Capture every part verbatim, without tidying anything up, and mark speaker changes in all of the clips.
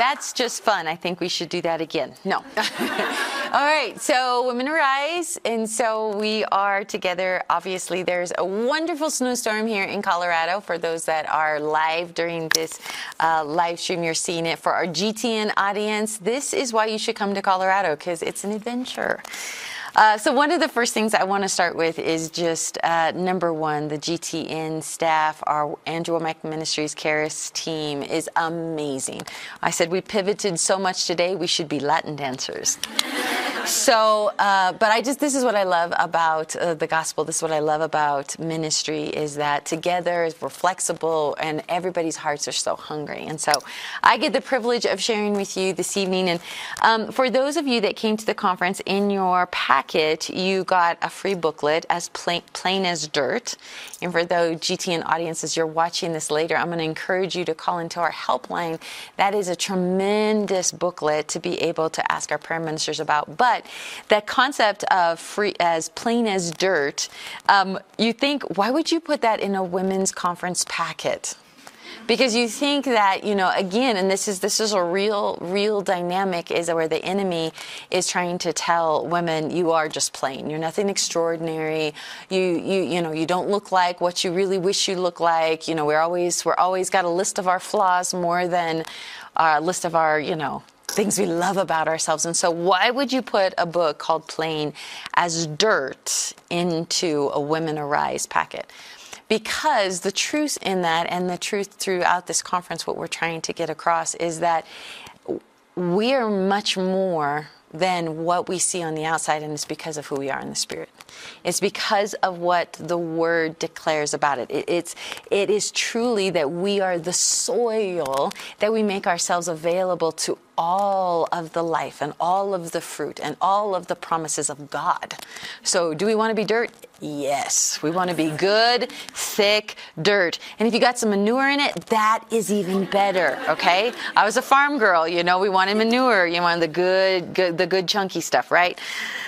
Speaker 1: that's just fun. I think we should do that again. No. All right, so Women Arise, and so we are together. Obviously, there's a wonderful snowstorm here in Colorado. For those that are live during this uh, live stream, you're seeing it. For our G T N audience, this is why you should come to Colorado, because it's an adventure. Uh, so one of the first things I want to start with is just, uh, number one, the G T N staff, our Andrew Wommack Ministries Charis team is amazing. I said we pivoted so much today, we should be Latin dancers. So, uh, but I just, this is what I love about uh, the gospel. This is what I love about ministry, is that together we're flexible and everybody's hearts are so hungry. And so I get the privilege of sharing with you this evening. And um, for those of you that came to the conference, in your packet, you got a free booklet, As Plain, Plain as Dirt. And for those G T N audiences, you're watching this later, I'm going to encourage you to call into our helpline. That is a tremendous booklet to be able to ask our prayer ministers about. But that concept of free, as plain as dirt, um, you think, why would you put that in a women's conference packet? Because you think that, you know, again, and this is this is a real, real dynamic, is where the enemy is trying to tell women, you are just plain. You're nothing extraordinary. You, you, you know, you don't look like what you really wish you look like. You know, we're always, we're always got a list of our flaws more than a list of our, you know, things we love about ourselves. And so why would you put a book called Plain as Dirt into a Women Arise packet? Because the truth in that, and the truth throughout this conference, what we're trying to get across, is that we are much more than what we see on the outside, and it's because of who we are in the Spirit. It's because of what the Word declares about it. it. It's, it is truly that we are the soil, that we make ourselves available to all of the life and all of the fruit and all of the promises of God. So do we want to be dirt? Yes. We want to be good, thick dirt. And if you got some manure in it, that is even better, okay? I was a farm girl, you know, we wanted manure. You wanted the good, good, the good chunky stuff, right?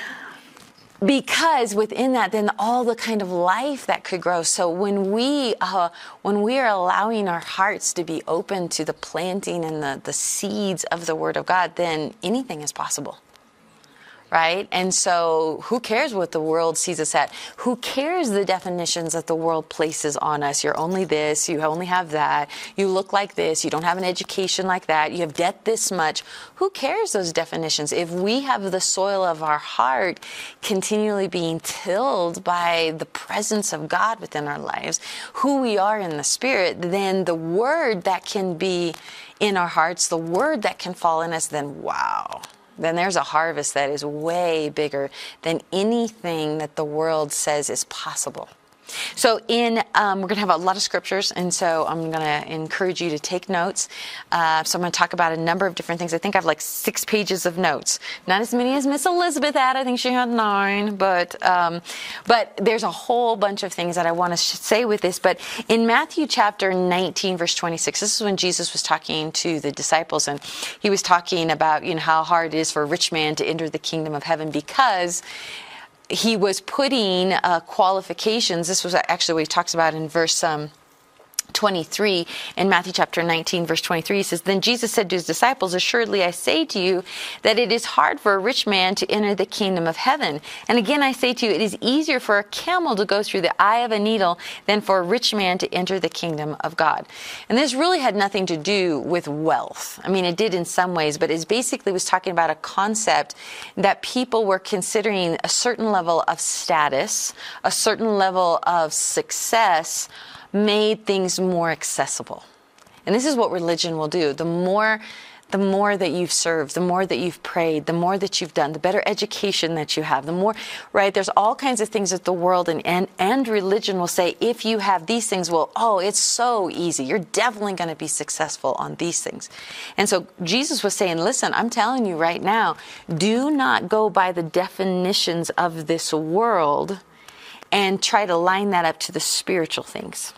Speaker 1: Because within that, then all the kind of life that could grow. So when we, uh, when we are allowing our hearts to be open to the planting and the, the seeds of the Word of God, then anything is possible. Right? And so who cares what the world sees us at? Who cares the definitions that the world places on us? You're only this, you only have that, you look like this, you don't have an education like that, you have debt this much. Who cares those definitions? If we have the soil of our heart continually being tilled by the presence of God within our lives, who we are in the Spirit, then the Word that can be in our hearts, the Word that can fall in us, then wow. Then there's a harvest that is way bigger than anything that the world says is possible. So in, um, we're going to have a lot of scriptures, and so I'm going to encourage you to take notes. Uh, so I'm going to talk about a number of different things. I think I have like six pages of notes. Not as many as Miss Elizabeth had. I think she had nine, but um, but there's a whole bunch of things that I want to sh- say with this. But in Matthew chapter nineteen, verse twenty-six, this is when Jesus was talking to the disciples, and he was talking about, you know, how hard it is for a rich man to enter the kingdom of heaven, because he was putting uh, qualifications. This was actually what he talks about in verse um, twenty-three, in Matthew chapter nineteen, verse twenty-three. He says, "Then Jesus said to his disciples, 'Assuredly I say to you that it is hard for a rich man to enter the kingdom of heaven. And again I say to you, it is easier for a camel to go through the eye of a needle than for a rich man to enter the kingdom of God.'" And this really had nothing to do with wealth. I mean, it did in some ways, but it basically was talking about a concept that people were considering a certain level of status, a certain level of success, made things more accessible. And this is what religion will do. The more the more that you've served, the more that you've prayed, the more that you've done, the better education that you have, the more, right? There's all kinds of things that the world and, and, and religion will say, if you have these things, well, oh, it's so easy. You're definitely going to be successful on these things. And so Jesus was saying, listen, I'm telling you right now, do not go by the definitions of this world and try to line that up to the spiritual things.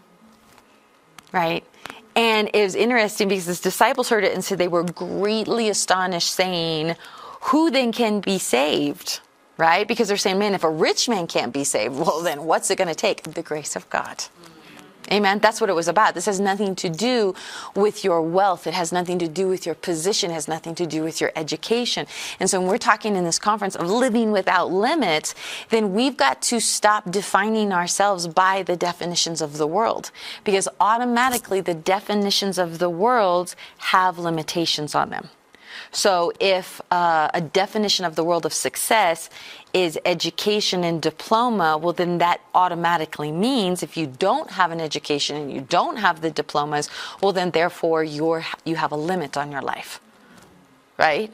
Speaker 1: Right? And it was interesting because his disciples heard it and said they were greatly astonished, saying, "Who then can be saved?" Right? Because they're saying, man, if a rich man can't be saved, well, then what's it going to take? The grace of God. Amen. That's what it was about. This has nothing to do with your wealth. It has nothing to do with your position. It has nothing to do with your education. And so when we're talking in this conference of living without limits, then we've got to stop defining ourselves by the definitions of the world, because automatically the definitions of the world have limitations on them. So if uh, a definition of the world of success is education and diploma, well, then that automatically means if you don't have an education and you don't have the diplomas, well, then therefore you're, you have a limit on your life, right?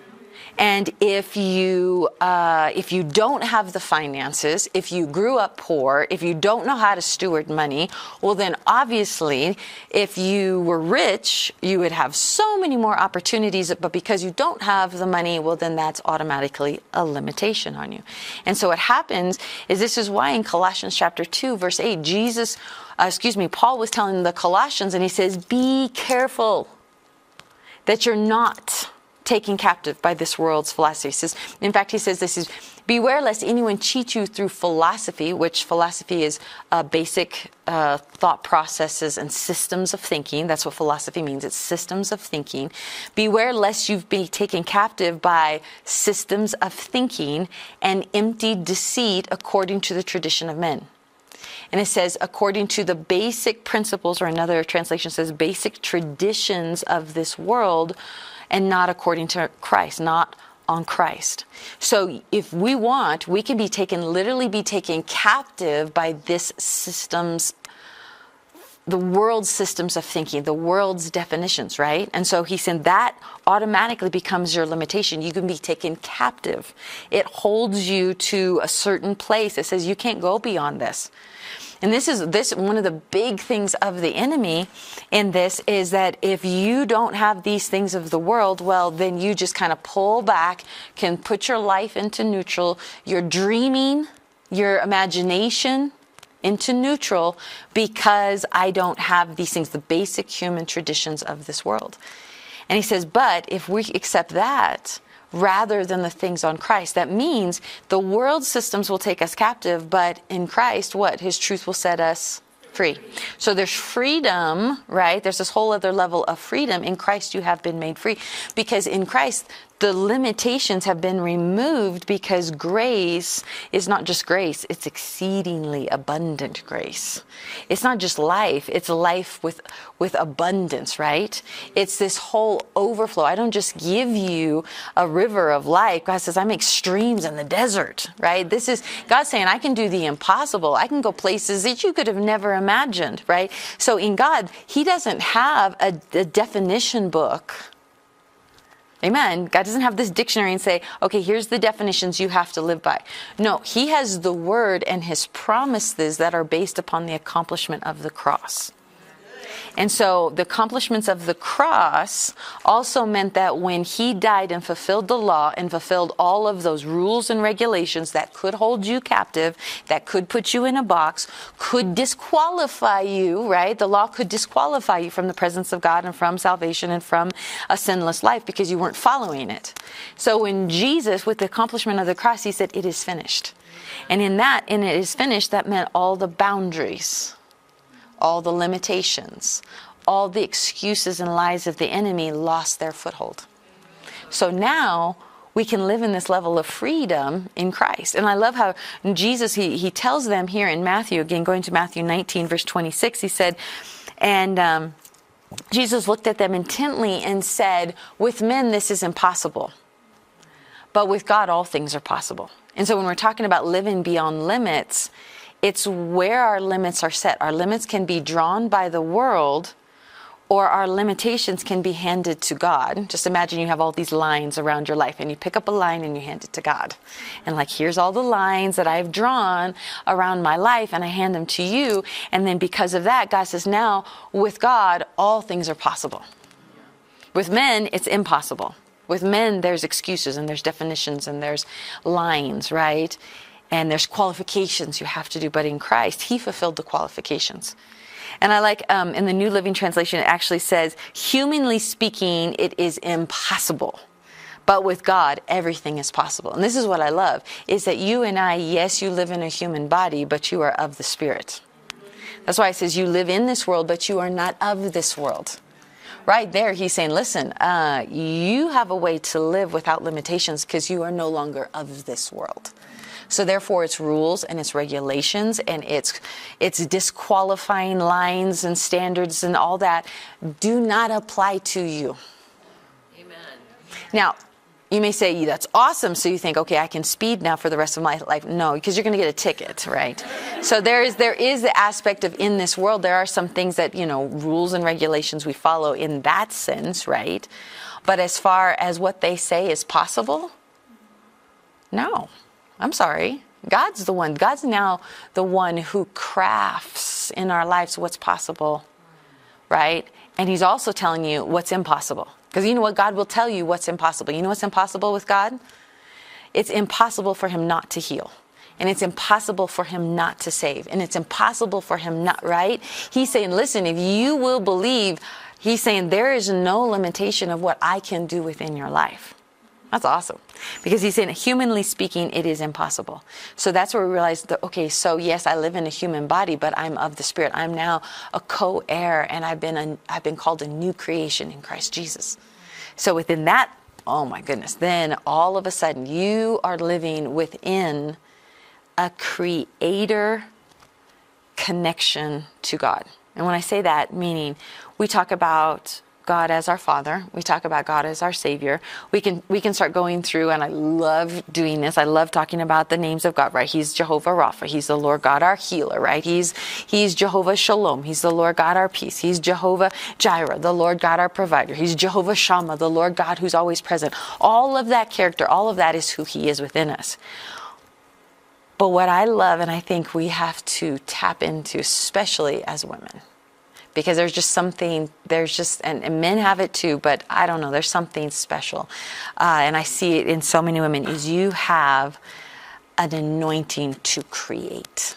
Speaker 1: And if you uh, if you don't have the finances, if you grew up poor, if you don't know how to steward money, well then obviously if you were rich, you would have so many more opportunities, but because you don't have the money, well then that's automatically a limitation on you. And so what happens is, this is why in Colossians chapter two, verse eight, Jesus, uh, excuse me, Paul was telling the Colossians, and he says, be careful that you're not taken captive by this world's philosophy. He says, in fact, he says this is, beware lest anyone cheat you through philosophy, which philosophy is uh, basic uh, thought processes and systems of thinking. That's what philosophy means. It's systems of thinking. Beware lest you've been taken captive by systems of thinking and empty deceit according to the tradition of men. And it says, according to the basic principles, or another translation says, basic traditions of this world, and not according to Christ, not on Christ. So if we want, we can be taken, literally be taken captive by this systems, the world's systems of thinking, the world's definitions, right? And so he said that automatically becomes your limitation. You can be taken captive. It holds you to a certain place. It says you can't go beyond this. And this is this one of the big things of the enemy in this is that if you don't have these things of the world, well, then you just kind of pull back, can put your life into neutral, your dreaming, your imagination into neutral, because I don't have these things, the basic human traditions of this world. And he says, but if we accept that, rather than the things on Christ, that means the world systems will take us captive, but in Christ, what? His truth will set us free. So there's freedom, right? There's this whole other level of freedom. In Christ, you have been made free. Because in Christ, the limitations have been removed, because grace is not just grace, it's exceedingly abundant grace. It's not just life, it's life with, with abundance, right? It's this whole overflow. I don't just give you a river of life. God says, I make streams in the desert, right? This is God saying, I can do the impossible. I can go places that you could have never imagined, right? So in God, He doesn't have a, a definition book. Amen. God doesn't have this dictionary and say, okay, here's the definitions you have to live by. No, He has the word and His promises that are based upon the accomplishment of the cross. And so the accomplishments of the cross also meant that when He died and fulfilled the law and fulfilled all of those rules and regulations that could hold you captive, that could put you in a box, could disqualify you, right? The law could disqualify you from the presence of God and from salvation and from a sinless life because you weren't following it. So when Jesus, with the accomplishment of the cross, He said, it is finished. And in that, and it is finished, that meant all the boundaries, all the limitations, all the excuses and lies of the enemy lost their foothold. So now we can live in this level of freedom in Christ. And I love how Jesus, he, he tells them here in Matthew, again, going to Matthew nineteen, verse twenty-six, He said, and um, Jesus looked at them intently and said, with men this is impossible, but with God all things are possible. And so when we're talking about living beyond limits, it's where our limits are set. Our limits can be drawn by the world, or our limitations can be handed to God. Just imagine you have all these lines around your life, and you pick up a line and you hand it to God. And like, here's all the lines that I've drawn around my life, and I hand them to you. And then because of that, God says, now with God, all things are possible. With men, it's impossible. With men, there's excuses and there's definitions and there's lines, right? And there's qualifications you have to do. But in Christ, He fulfilled the qualifications. And I like, um, in the New Living Translation, it actually says, humanly speaking, it is impossible. But with God, everything is possible. And this is what I love, is that you and I, yes, you live in a human body, but you are of the Spirit. That's why it says you live in this world, but you are not of this world. Right there, he's saying, listen, uh, you have a way to live without limitations because you are no longer of this world. So therefore, it's rules and it's regulations and it's it's disqualifying lines and standards and all that do not apply to you. Amen. Now, you may say, that's awesome. So you think, okay, I can speed now for the rest of my life. No, because you're going to get a ticket, right? So there is there is the aspect of in this world, there are some things that, you know, rules and regulations we follow in that sense, right? But as far as what they say is possible, no, I'm sorry. God's the one. God's now the one who crafts in our lives what's possible, right? And he's also telling you what's impossible. Because you know what? God will tell you what's impossible. You know what's impossible with God? It's impossible for him not to heal. And it's impossible for him not to save. And it's impossible for him not, right? He's saying, listen, if you will believe, he's saying there is no limitation of what I can do within your life. That's awesome. Because he's saying, humanly speaking, it is impossible. So that's where we realize that, okay, so yes, I live in a human body, but I'm of the Spirit. I'm now a co-heir, and I've been a, I've been called a new creation in Christ Jesus. So within that, oh my goodness, then all of a sudden you are living within a creator connection to God. And when I say that, meaning we talk about God as our Father. We talk about God as our Savior. We can we can start going through, and I love doing this. I love talking about the names of God, right? He's Jehovah Rapha. He's the Lord God, our healer, right? He's He's Jehovah Shalom. He's the Lord God, our peace. He's Jehovah Jireh, the Lord God, our provider. He's Jehovah Shammah, the Lord God who's always present. All of that character, all of that is who he is within us. But what I love, and I think we have to tap into, especially as women, because there's just something, there's just, and, and men have it too, but I don't know, there's something special. Uh, and I see it in so many women, is you have an anointing to create.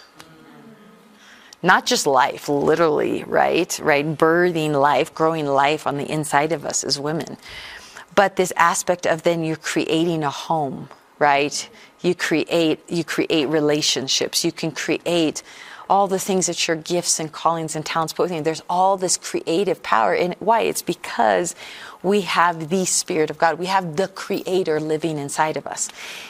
Speaker 1: Not just life, literally, right? Right? Birthing life, growing life on the inside of us as women. But this aspect of then you're creating a home, right? You create, you create relationships. You can create all the things that your gifts and callings and talents put within you. There's all this creative power in it. Why? It's because we have the Spirit of God. We have the Creator living inside of us.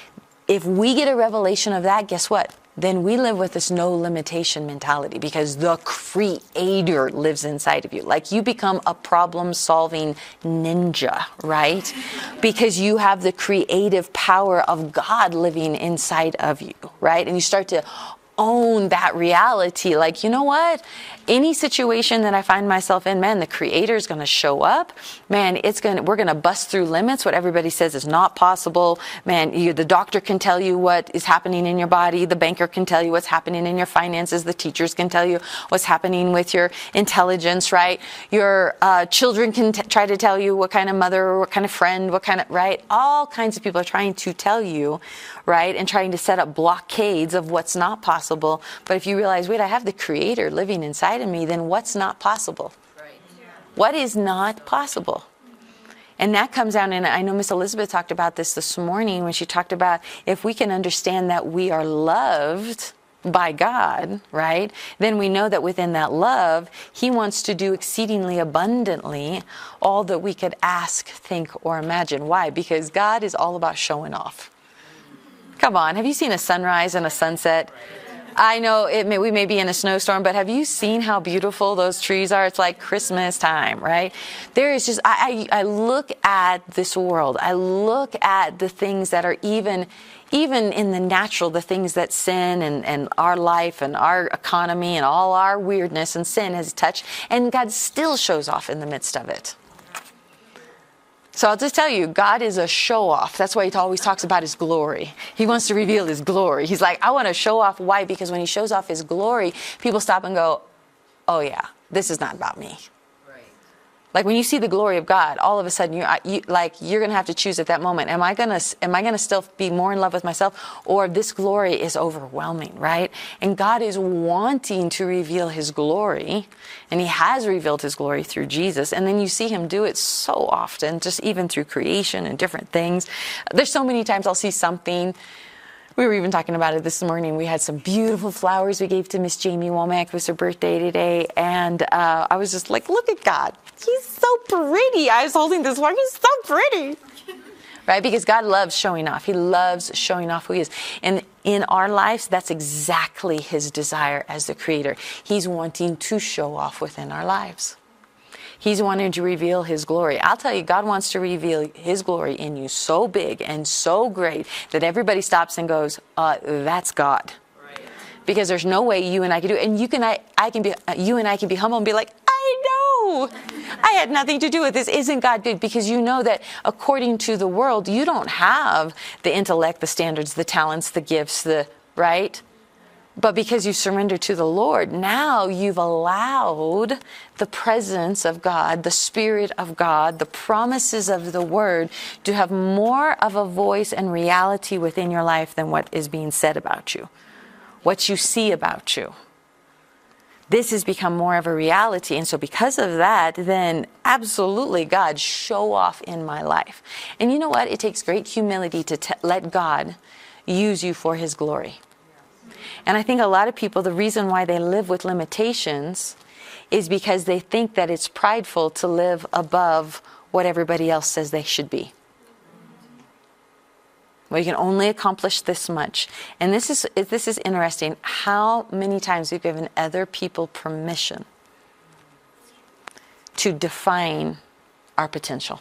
Speaker 1: If we get a revelation of that, guess what? Then we live with this no limitation mentality because the Creator lives inside of you. Like you become a problem-solving ninja, right? Because you have the creative power of God living inside of you, right? And you start to own that reality. Like, you know what? Any situation that I find myself in, man, the Creator is going to show up. Man, it's going to, we're going to bust through limits. What everybody says is not possible. Man, you, the doctor can tell you what is happening in your body. The banker can tell you what's happening in your finances. The teachers can tell you what's happening with your intelligence, right? Your uh, children can t- try to tell you what kind of mother, what kind of friend, what kind of, right? All kinds of people are trying to tell you, right? And trying to set up blockades of what's not possible. But if you realize, wait, I have the Creator living inside of me, then what's not possible? Right. Yeah. What is not possible? And that comes down, and I know Miss Elizabeth talked about this this morning when she talked about if we can understand that we are loved by God, right? Then we know that within that love, He wants to do exceedingly abundantly all that we could ask, think, or imagine. Why? Because God is all about showing off. Come on, have you seen a sunrise and a sunset? I know it may, we may be in a snowstorm, but have you seen how beautiful those trees are? It's like Christmas time, right? There is just, I, I, I look at this world. I look at the things that are even, even in the natural, the things that sin and, and our life and our economy and all our weirdness and sin has touched, and God still shows off in the midst of it. So I'll just tell you, God is a show-off. That's why he always talks about his glory. He wants to reveal his glory. He's like, I want to show off. Why? Because when he shows off his glory, people stop and go, oh yeah, this is not about me. Right. Like when you see the glory of God, all of a sudden you're you, like you're going to have to choose at that moment. Am I going to am I going to still be more in love with myself, or this glory is overwhelming, right? And God is wanting to reveal his glory, and he has revealed his glory through Jesus. And then you see him do it so often, just even through creation and different things. There's so many times I'll see something We were even talking about it this morning. We had some beautiful flowers we gave to Miss Jamie Womack. It was her birthday today. And uh, I was just like, look at God. He's so pretty. I was holding this flower. He's so pretty. Right? Because God loves showing off. He loves showing off who he is. And in our lives, that's exactly his desire as the creator. He's wanting to show off within our lives. He's wanting to reveal his glory. I'll tell you, God wants to reveal his glory in you so big and so great that everybody stops and goes, uh, that's God. Right. Because there's no way you and I can do it. And you can, I, I can be, uh, you and I can be humble and be like, I know. I had nothing to do with this. Isn't God good? Because you know that according to the world, you don't have the intellect, the standards, the talents, the gifts, the, right? But because you surrender to the Lord, now you've allowed the presence of God, the Spirit of God, the promises of the Word to have more of a voice and reality within your life than what is being said about you, what you see about you. This has become more of a reality. And so because of that, then absolutely God, show off in my life. And you know what? It takes great humility to t- let God use you for his glory. And I think a lot of people, the reason why they live with limitations is because they think that it's prideful to live above what everybody else says they should be. Well, you can only accomplish this much. And this is this is interesting. How many times we've given other people permission to define our potential.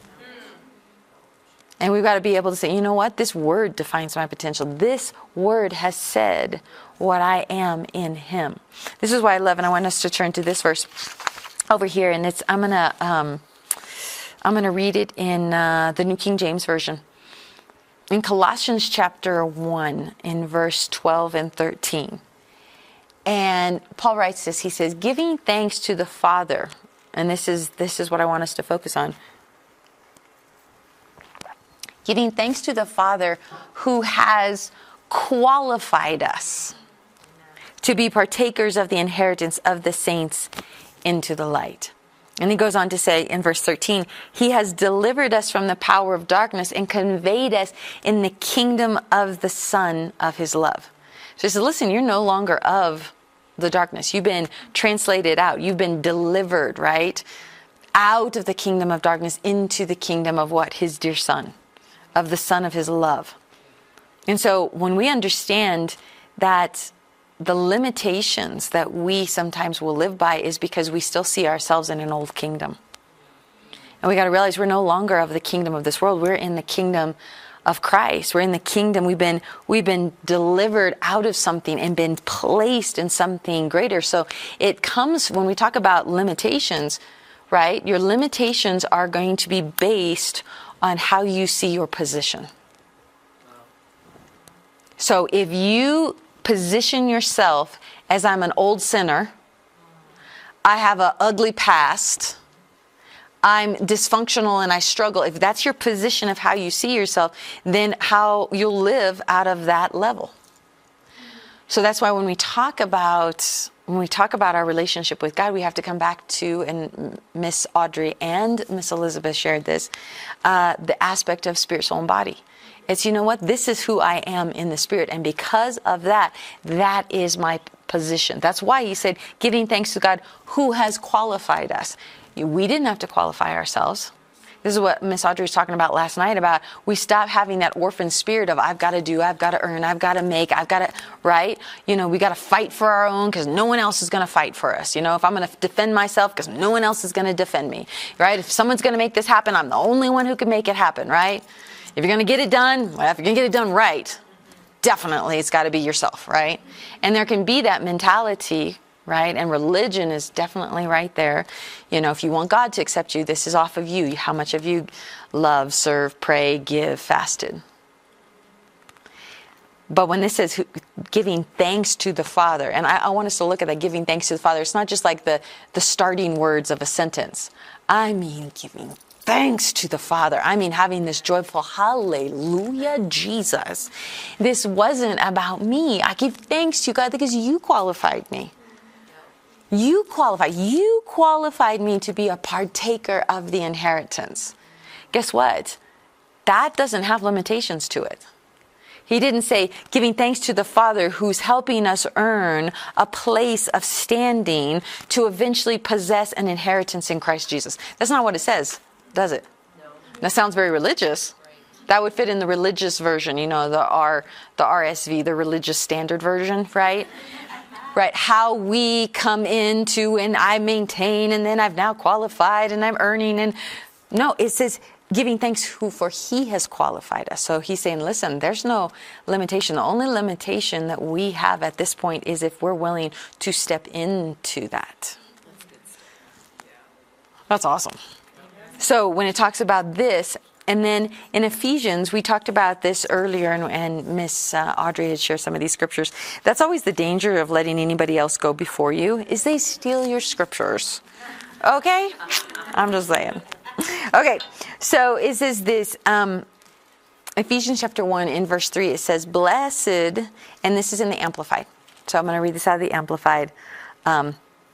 Speaker 1: And we've got to be able to say, you know what? This word defines my potential. This word has said what I am in him. This is why I love, and I want us to turn to this verse over here. And it's I'm gonna um, I'm gonna read it in uh, the New King James Version. In Colossians chapter one, in verse twelve and thirteen. And Paul writes this. He says, giving thanks to the Father. And this is this is what I want us to focus on. Giving thanks to the Father who has qualified us to be partakers of the inheritance of the saints into the light. And he goes on to say in verse thirteen, he has delivered us from the power of darkness and conveyed us in the kingdom of the Son of his love. So he says, listen, you're no longer of the darkness. You've been translated out. You've been delivered, right? Out of the kingdom of darkness into the kingdom of what? His dear Son. Of the Son of his love. And so when we understand that the limitations that we sometimes will live by is because we still see ourselves in an old kingdom. And we got to realize we're no longer of the kingdom of this world. We're in the kingdom of Christ. We're in the kingdom. We've been we've been delivered out of something and been placed in something greater. So it comes when we talk about limitations, right? Your limitations are going to be based on how you see your position. So if you position yourself as I'm an old sinner, I have an ugly past, I'm dysfunctional and I struggle, if that's your position of how you see yourself, then how you'll live out of that level. So that's why when we talk about when we talk about our relationship with God, we have to come back to, and Miss Audrey and Miss Elizabeth shared this, uh, the aspect of spirit, soul, and body. It's, you know what, this is who I am in the spirit. And because of that, that is my position. That's why he said, giving thanks to God who has qualified us. We didn't have to qualify ourselves. This is what Miss Audrey was talking about last night about we stop having that orphan spirit of I've got to do, I've got to earn, I've got to make, I've got to, right? You know, we got to fight for our own because no one else is going to fight for us. You know, if I'm going to defend myself because no one else is going to defend me, right? If someone's going to make this happen, I'm the only one who can make it happen, right? If you're going to get it done, well, if you're going to get it done right, definitely it's got to be yourself, right? And there can be that mentality, right? And religion is definitely right there. You know, if you want God to accept you, this is off of you. How much of you love, serve, pray, give, fasted. But when this says giving thanks to the Father, and I, I want us to look at that, giving thanks to the Father. It's not just like the, the starting words of a sentence. I mean giving thanks to the Father. I mean having this joyful hallelujah, Jesus. This wasn't about me. I give thanks to you, God, because you qualified me. You qualified. You qualified me to be a partaker of the inheritance. Guess what? That doesn't have limitations to it. He didn't say giving thanks to the Father who's helping us earn a place of standing to eventually possess an inheritance in Christ Jesus. That's not what it says, does it? No. That sounds very religious. Right. That would fit in the religious version, you know, the R, the R S V, the religious standard version, right? Right, how we come into and I maintain and then I've now qualified and I'm earning. And no, it says giving thanks who for he has qualified us. So he's saying, listen, there's no limitation. The only limitation that we have at this point is if we're willing to step into that. That's awesome. So when it talks about this, and then in Ephesians, we talked about this earlier, and, and Miss uh, Audrey had shared some of these scriptures. That's always the danger of letting anybody else go before you, is they steal your scriptures. Okay? I'm just saying. Okay, so it says this, um, Ephesians chapter one in verse three, it says, blessed, and this is in the Amplified. So I'm going to read this out of the Amplified. Um,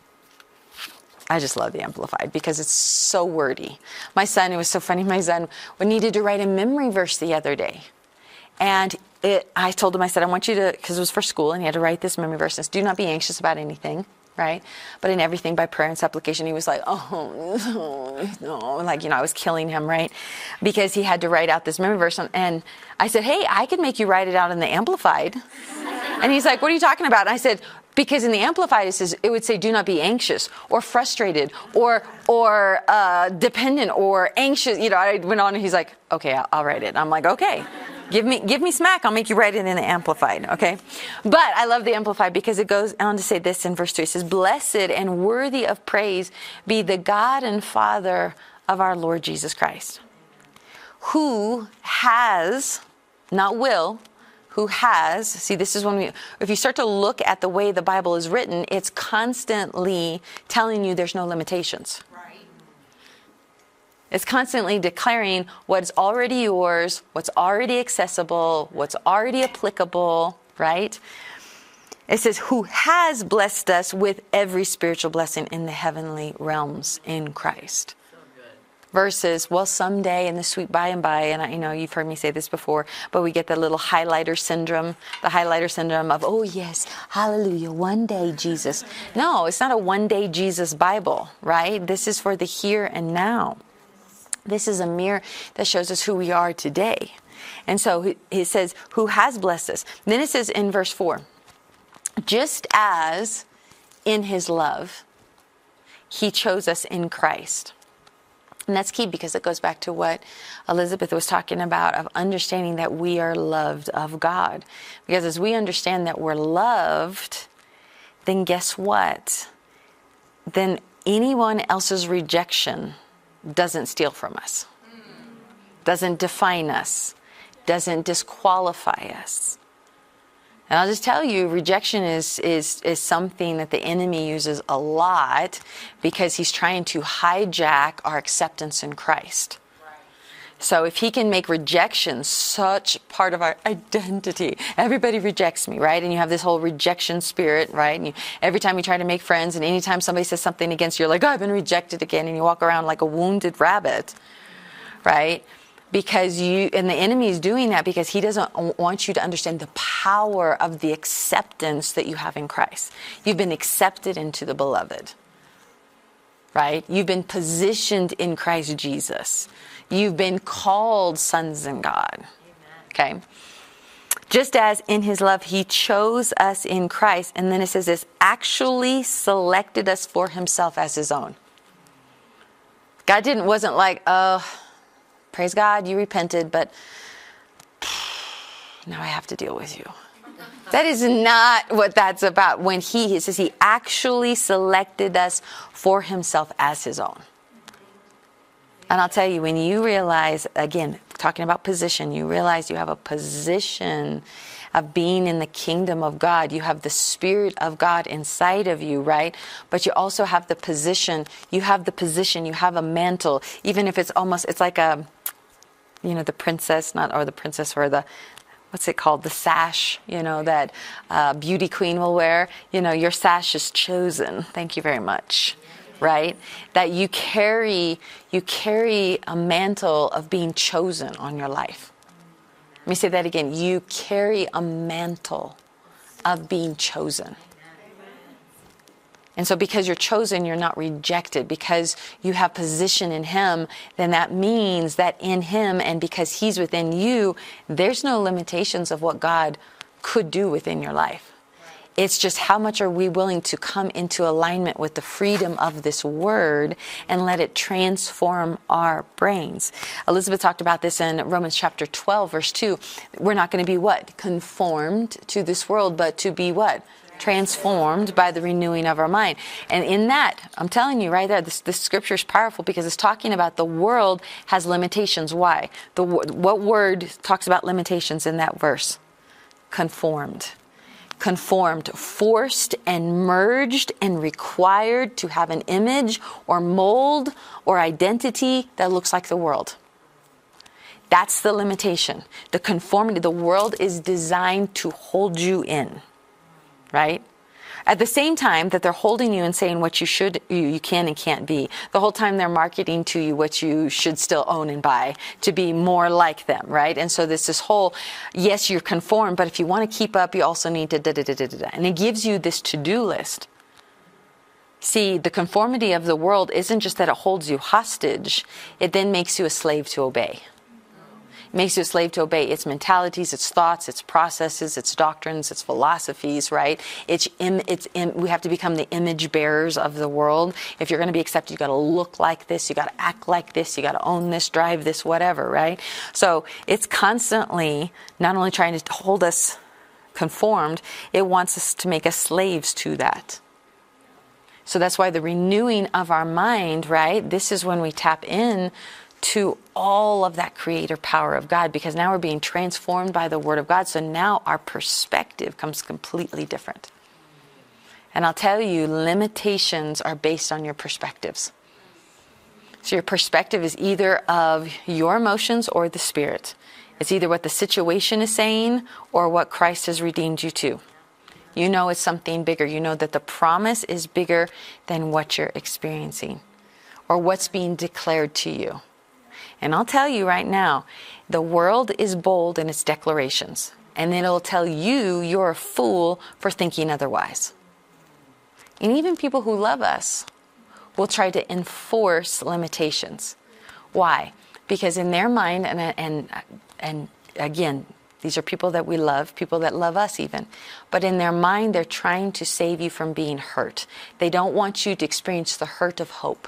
Speaker 1: I just love the Amplified because it's so wordy. My son, it was so funny, my son needed to write a memory verse the other day. And it, I told him, I said, I want you to, because it was for school, and he had to write this memory verse. Do not be anxious about anything, right? But in everything by prayer and supplication, he was like, oh, no, like, you know, I was killing him, right? Because he had to write out this memory verse. And I said, hey, I could make you write it out in the Amplified. And he's like, what are you talking about? And I said, because in the Amplified, it says, it would say, do not be anxious or frustrated or or uh, dependent or anxious. You know, I went on and he's like, okay, I'll, I'll write it. I'm like, okay, give me give me smack. I'll make you write it in the Amplified, okay? But I love the Amplified because it goes on to say this in verse three. It says, blessed and worthy of praise be the God and Father of our Lord Jesus Christ, who has, not will, who has, see, this is when we, if you start to look at the way the Bible is written, it's constantly telling you there's no limitations. Right. It's constantly declaring what's already yours, what's already accessible, what's already applicable, right? It says, who has blessed us with every spiritual blessing in the heavenly realms in Christ. Versus, well, someday in the sweet by and by, and I, you know, you've heard me say this before, but we get the little highlighter syndrome, the highlighter syndrome of, oh yes, hallelujah, one day Jesus. No, it's not a one day Jesus Bible, right? This is for the here and now. This is a mirror that shows us who we are today. And so it says, who has blessed us. Then it says in verse four, just as in his love, he chose us in Christ. And that's key because it goes back to what Elizabeth was talking about of understanding that we are loved of God. Because as we understand that we're loved, then guess what? Then anyone else's rejection doesn't steal from us, doesn't define us, doesn't disqualify us. And I'll just tell you, rejection is, is, is something that the enemy uses a lot because he's trying to hijack our acceptance in Christ. Right. So if he can make rejection such part of our identity, everybody rejects me, right? And you have this whole rejection spirit, right? And you, every time you try to make friends and anytime somebody says something against you, you're like, oh, I've been rejected again. And you walk around like a wounded rabbit, right? Because you, and the enemy is doing that because he doesn't want you to understand the power of the acceptance that you have in Christ. You've been accepted into the beloved, right? You've been positioned in Christ Jesus. You've been called sons in God, okay? Just as in his love, he chose us in Christ. And then it says this, actually selected us for himself as his own. God didn't, wasn't like, oh, praise God, you repented, but now I have to deal with you. That is not what that's about. When he, he says he actually selected us for himself as his own. And I'll tell you, when you realize, again, talking about position, you realize you have a position of being in the kingdom of God. You have the Spirit of God inside of you, right? But you also have the position. You have the position. You have a mantle. Even if it's almost, it's like a, you know, the princess, not, or the princess, or the, what's it called? The sash, you know, that uh, beauty queen will wear. You know, your sash is chosen. Thank you very much. Right? That you carry, you carry a mantle of being chosen on your life. Let me say that again. You carry a mantle of being chosen. And so because you're chosen, you're not rejected. Because you have position in him, then that means that in him and because he's within you, there's no limitations of what God could do within your life. It's just how much are we willing to come into alignment with the freedom of this word and let it transform our brains. Elizabeth talked about this in Romans chapter twelve, verse two. We're not going to be what? Conformed to this world, but to be what? Transformed by the renewing of our mind. And in that, I'm telling you right there, this, this scripture is powerful because it's talking about the world has limitations. Why? The what word talks about limitations in that verse? Conformed. Conformed, forced and merged and required to have an image or mold or identity that looks like the world. That's the limitation. The conformity, the world is designed to hold you in, right? At the same time that they're holding you and saying what you should, you, you can and can't be, the whole time they're marketing to you what you should still own and buy to be more like them, right? And so there's this whole, yes, you're conformed, but if you want to keep up, you also need to da da da da da. And it gives you this to-do list. See, the conformity of the world isn't just that it holds you hostage, it then makes you a slave to obey. Makes you a slave to obey its mentalities, its thoughts, its processes, its doctrines, its philosophies, right? It's, im, it's im, we have to become the image bearers of the world. If you're going to be accepted, you got to look like this, you got to act like this, you got to own this, drive this, whatever, right? So it's constantly not only trying to hold us conformed, it wants us to make us slaves to that. So that's why the renewing of our mind, right? This is when we tap in to all of that creator power of God, because now we're being transformed by the word of God. So now our perspective comes completely different. And I'll tell you, limitations are based on your perspectives. So your perspective is either of your emotions or the Spirit. It's either what the situation is saying or what Christ has redeemed you to. You know it's something bigger. You know that the promise is bigger than what you're experiencing or what's being declared to you. And I'll tell you right now, the world is bold in its declarations. And it'll tell you you're a fool for thinking otherwise. And even people who love us will try to enforce limitations. Why? Because in their mind, and, and, and again, these are people that we love, people that love us even. But in their mind, they're trying to save you from being hurt. They don't want you to experience the hurt of hope.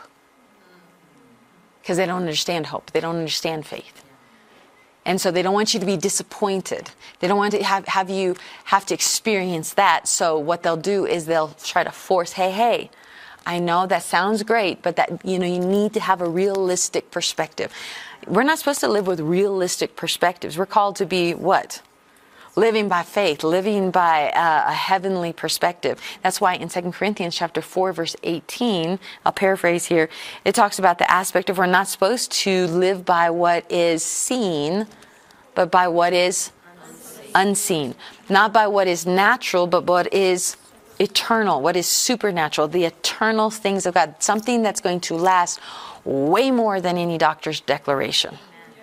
Speaker 1: Because they don't understand hope. They don't understand faith. And so they don't want you to be disappointed. They don't want to have, have you have to experience that. So what they'll do is they'll try to force, hey, hey, I know that sounds great, but that, you know, you need to have a realistic perspective. We're not supposed to live with realistic perspectives. We're called to be what? Living by faith, living by uh, a heavenly perspective. That's why in Second Corinthians chapter four, verse eighteen, I'll paraphrase here, it talks about the aspect of we're not supposed to live by what is seen, but by what is unseen. unseen. Not by what is natural, but what is eternal, what is supernatural, the eternal things of God, something that's going to last way more than any doctor's declaration.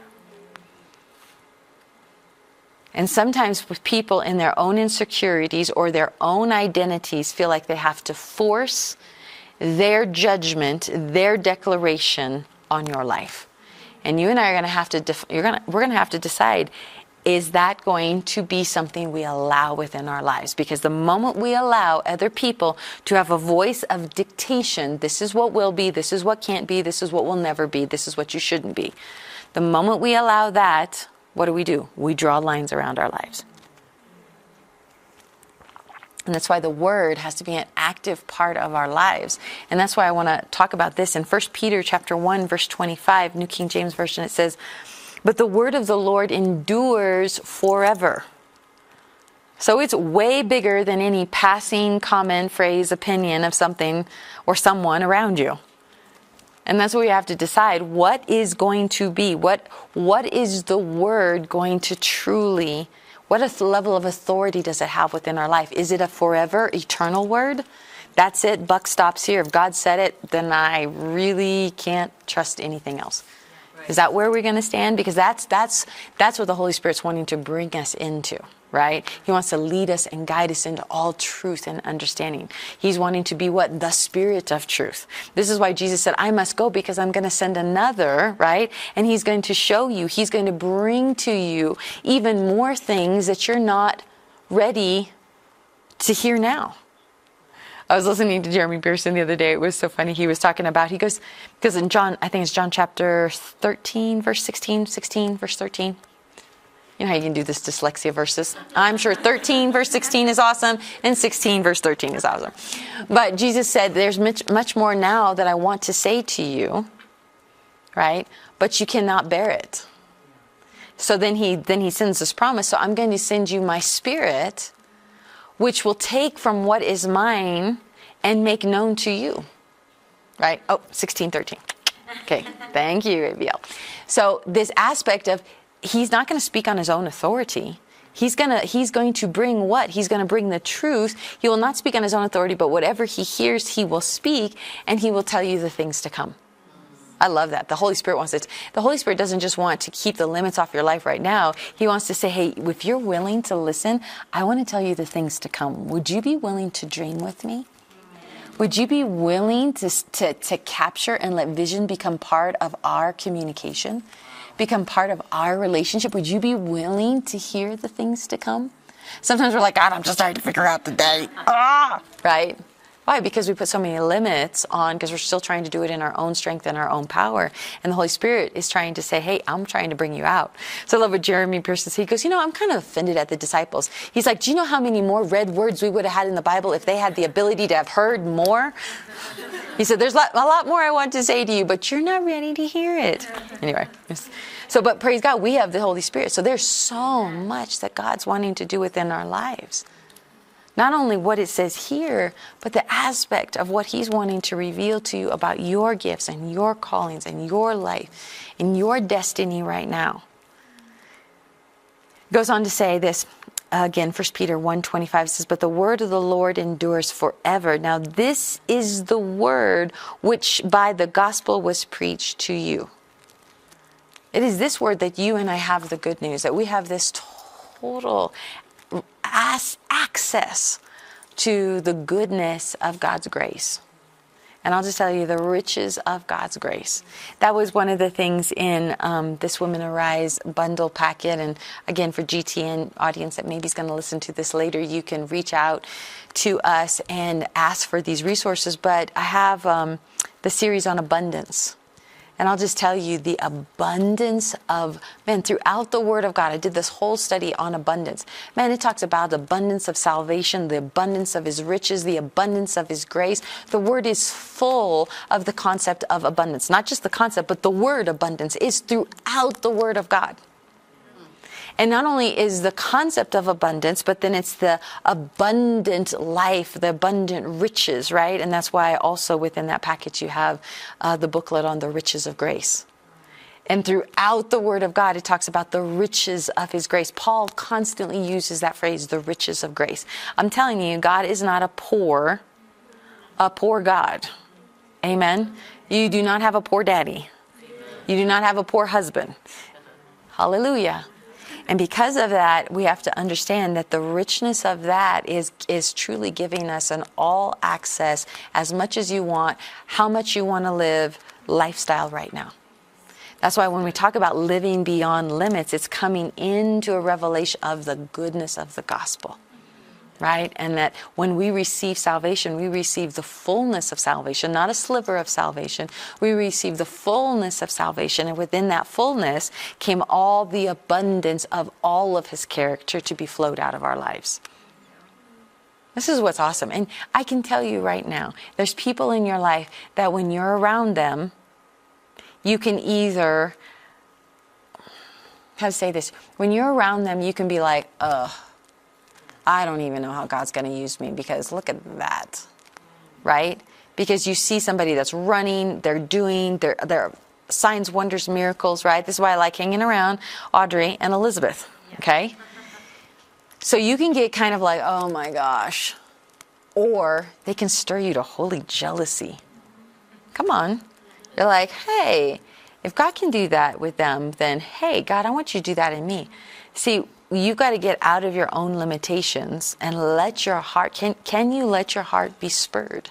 Speaker 1: And sometimes people in their own insecurities or their own identities feel like they have to force their judgment, their declaration on your life. And you and I are going to have to, def- you're going to, we're going to have to decide, is that going to be something we allow within our lives? Because the moment we allow other people to have a voice of dictation, this is what will be, this is what can't be, this is what will never be, this is what you shouldn't be. The moment we allow that, what do we do? We draw lines around our lives. And that's why the word has to be an active part of our lives. And that's why I want to talk about this in First Peter chapter one, verse twenty-five, New King James Version. It says, "But the word of the Lord endures forever." So it's way bigger than any passing comment, phrase, opinion of something or someone around you. And that's what we have to decide. What is going to be? What What is the word going to truly, what level of authority does it have within our life? Is it a forever, eternal word? That's it, buck stops here. If God said it, then I really can't trust anything else. Is that where we're going to stand? Because that's that's that's what the Holy Spirit's wanting to bring us into, right? He wants to lead us and guide us into all truth and understanding. He's wanting to be what? The Spirit of truth. This is why Jesus said, I must go because I'm going to send another, right? And he's going to show you, he's going to bring to you even more things that you're not ready to hear now. I was listening to Jeremy Pearson the other day. It was so funny. He was talking about, he goes, because in John, I think it's John chapter thirteen, verse sixteen, sixteen, verse thirteen. You know how you can do this dyslexia verses? I'm sure thirteen, verse sixteen is awesome, and sixteen, verse thirteen is awesome. But Jesus said, there's much, much more now that I want to say to you, right? But you cannot bear it. So then he, then he sends this promise. So I'm going to send you my Spirit, which will take from what is mine and make known to you. Right? Oh, sixteen, thirteen. Okay. Thank you, A B L. So this aspect of, he's not going to speak on his own authority. He's going to, he's going to bring what? He's going to bring the truth. He will not speak on his own authority, but whatever he hears, he will speak, and he will tell you the things to come. I love that. The Holy Spirit wants it. The Holy Spirit doesn't just want to keep the limits off your life right now. He wants to say, hey, if you're willing to listen, I want to tell you the things to come. Would you be willing to dream with me? Would you be willing to, to, to capture and let vision become part of our communication? Become part of our relationship? Would you be willing to hear the things to come? Sometimes we're like, God, I'm just trying to figure out the day. Ah! Right? Why? Because we put so many limits on, because we're still trying to do it in our own strength and our own power. And the Holy Spirit is trying to say, hey, I'm trying to bring you out. So I love what Jeremy Pearson said. He goes, you know, I'm kind of offended at the disciples. He's like, do you know how many more red words we would have had in the Bible if they had the ability to have heard more? He said, there's a lot more I want to say to you, but you're not ready to hear it. Anyway, so, but praise God, we have the Holy Spirit. So there's so much that God's wanting to do within our lives. Not only what it says here, but the aspect of what he's wanting to reveal to you about your gifts and your callings and your life and your destiny right now. Goes on to say this, uh, again, First Peter one twenty-five says, but the word of the Lord endures forever. Now this is the word which by the gospel was preached to you. It is this word that you and I have the good news, that we have this total access to the goodness of God's grace. And I'll just tell you, the riches of God's grace. That was one of the things in um, this Women Arise bundle packet. And again, for G T N audience that maybe is going to listen to this later, you can reach out to us and ask for these resources. But I have um, the series on abundance. And I'll just tell you the abundance of, man, throughout the Word of God, I did this whole study on abundance. Man, it talks about the abundance of salvation, the abundance of His riches, the abundance of His grace. The Word is full of the concept of abundance. Not just the concept, but the word abundance is throughout the Word of God. And not only is the concept of abundance, but then it's the abundant life, the abundant riches, right? And that's why also within that package you have uh, the booklet on the riches of grace. And throughout the Word of God, it talks about the riches of His grace. Paul constantly uses that phrase, the riches of grace. I'm telling you, God is not a poor, a poor God. Amen? You do not have a poor daddy. You do not have a poor husband. Hallelujah. And because of that, we have to understand that the richness of that is, is truly giving us an all access, as much as you want, how much you want to live, lifestyle right now. That's why when we talk about living beyond limits, it's coming into a revelation of the goodness of the gospel. Right? And that when we receive salvation, we receive the fullness of salvation, not a sliver of salvation. We receive the fullness of salvation. And within that fullness came all the abundance of all of His character to be flowed out of our lives. This is what's awesome. And I can tell you right now, there's people in your life that when you're around them, you can either, how to say this, when you're around them, you can be like, ugh, I don't even know how God's going to use me because look at that, right? Because you see somebody that's running, they're doing, they're, they're signs, wonders, miracles, right? This is why I like hanging around Audrey and Elizabeth, okay? So you can get kind of like, oh my gosh. Or they can stir you to holy jealousy. Come on. You're like, hey, If God can do that with them, then, hey, God, I want you to do that in me. See, you've got to get out of your own limitations and let your heart, can, can you let your heart be spurred?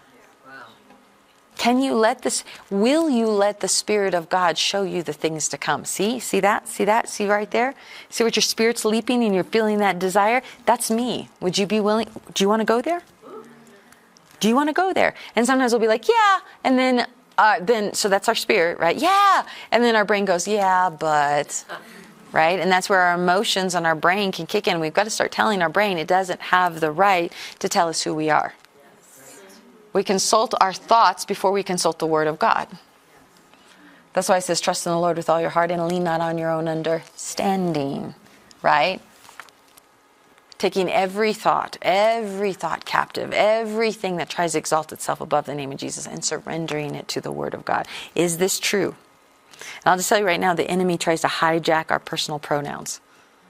Speaker 1: Can you let this, will you let the Spirit of God show you the things to come? See, see that, see that, see right there? See what your spirit's leaping and you're feeling that desire? That's me. Would you be willing, do you want to go there? Do you want to go there? And sometimes we'll be like, yeah. And then, uh, then, so that's our spirit, right? Yeah. And then our brain goes, yeah, but, right? And that's where our emotions and our brain can kick in. We've got to start telling our brain it doesn't have the right to tell us who we are. We consult our thoughts before we consult the Word of God. That's why it says, trust in the Lord with all your heart and lean not on your own understanding, right? Taking every thought, every thought captive, everything that tries to exalt itself above the name of Jesus and surrendering it to the Word of God. Is this true? And I'll just tell you right now, the enemy tries to hijack our personal pronouns.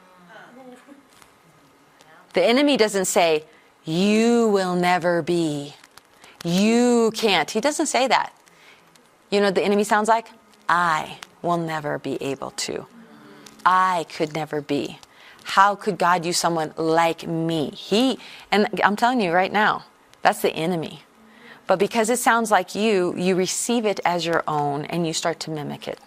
Speaker 1: The enemy doesn't say, you will never be. You can't. He doesn't say that. You know what the enemy sounds like? I will never be able to. I could never be. How could God use someone like me? He, and I'm telling you right now, that's the enemy. But because it sounds like you, you receive it as your own and you start to mimic it.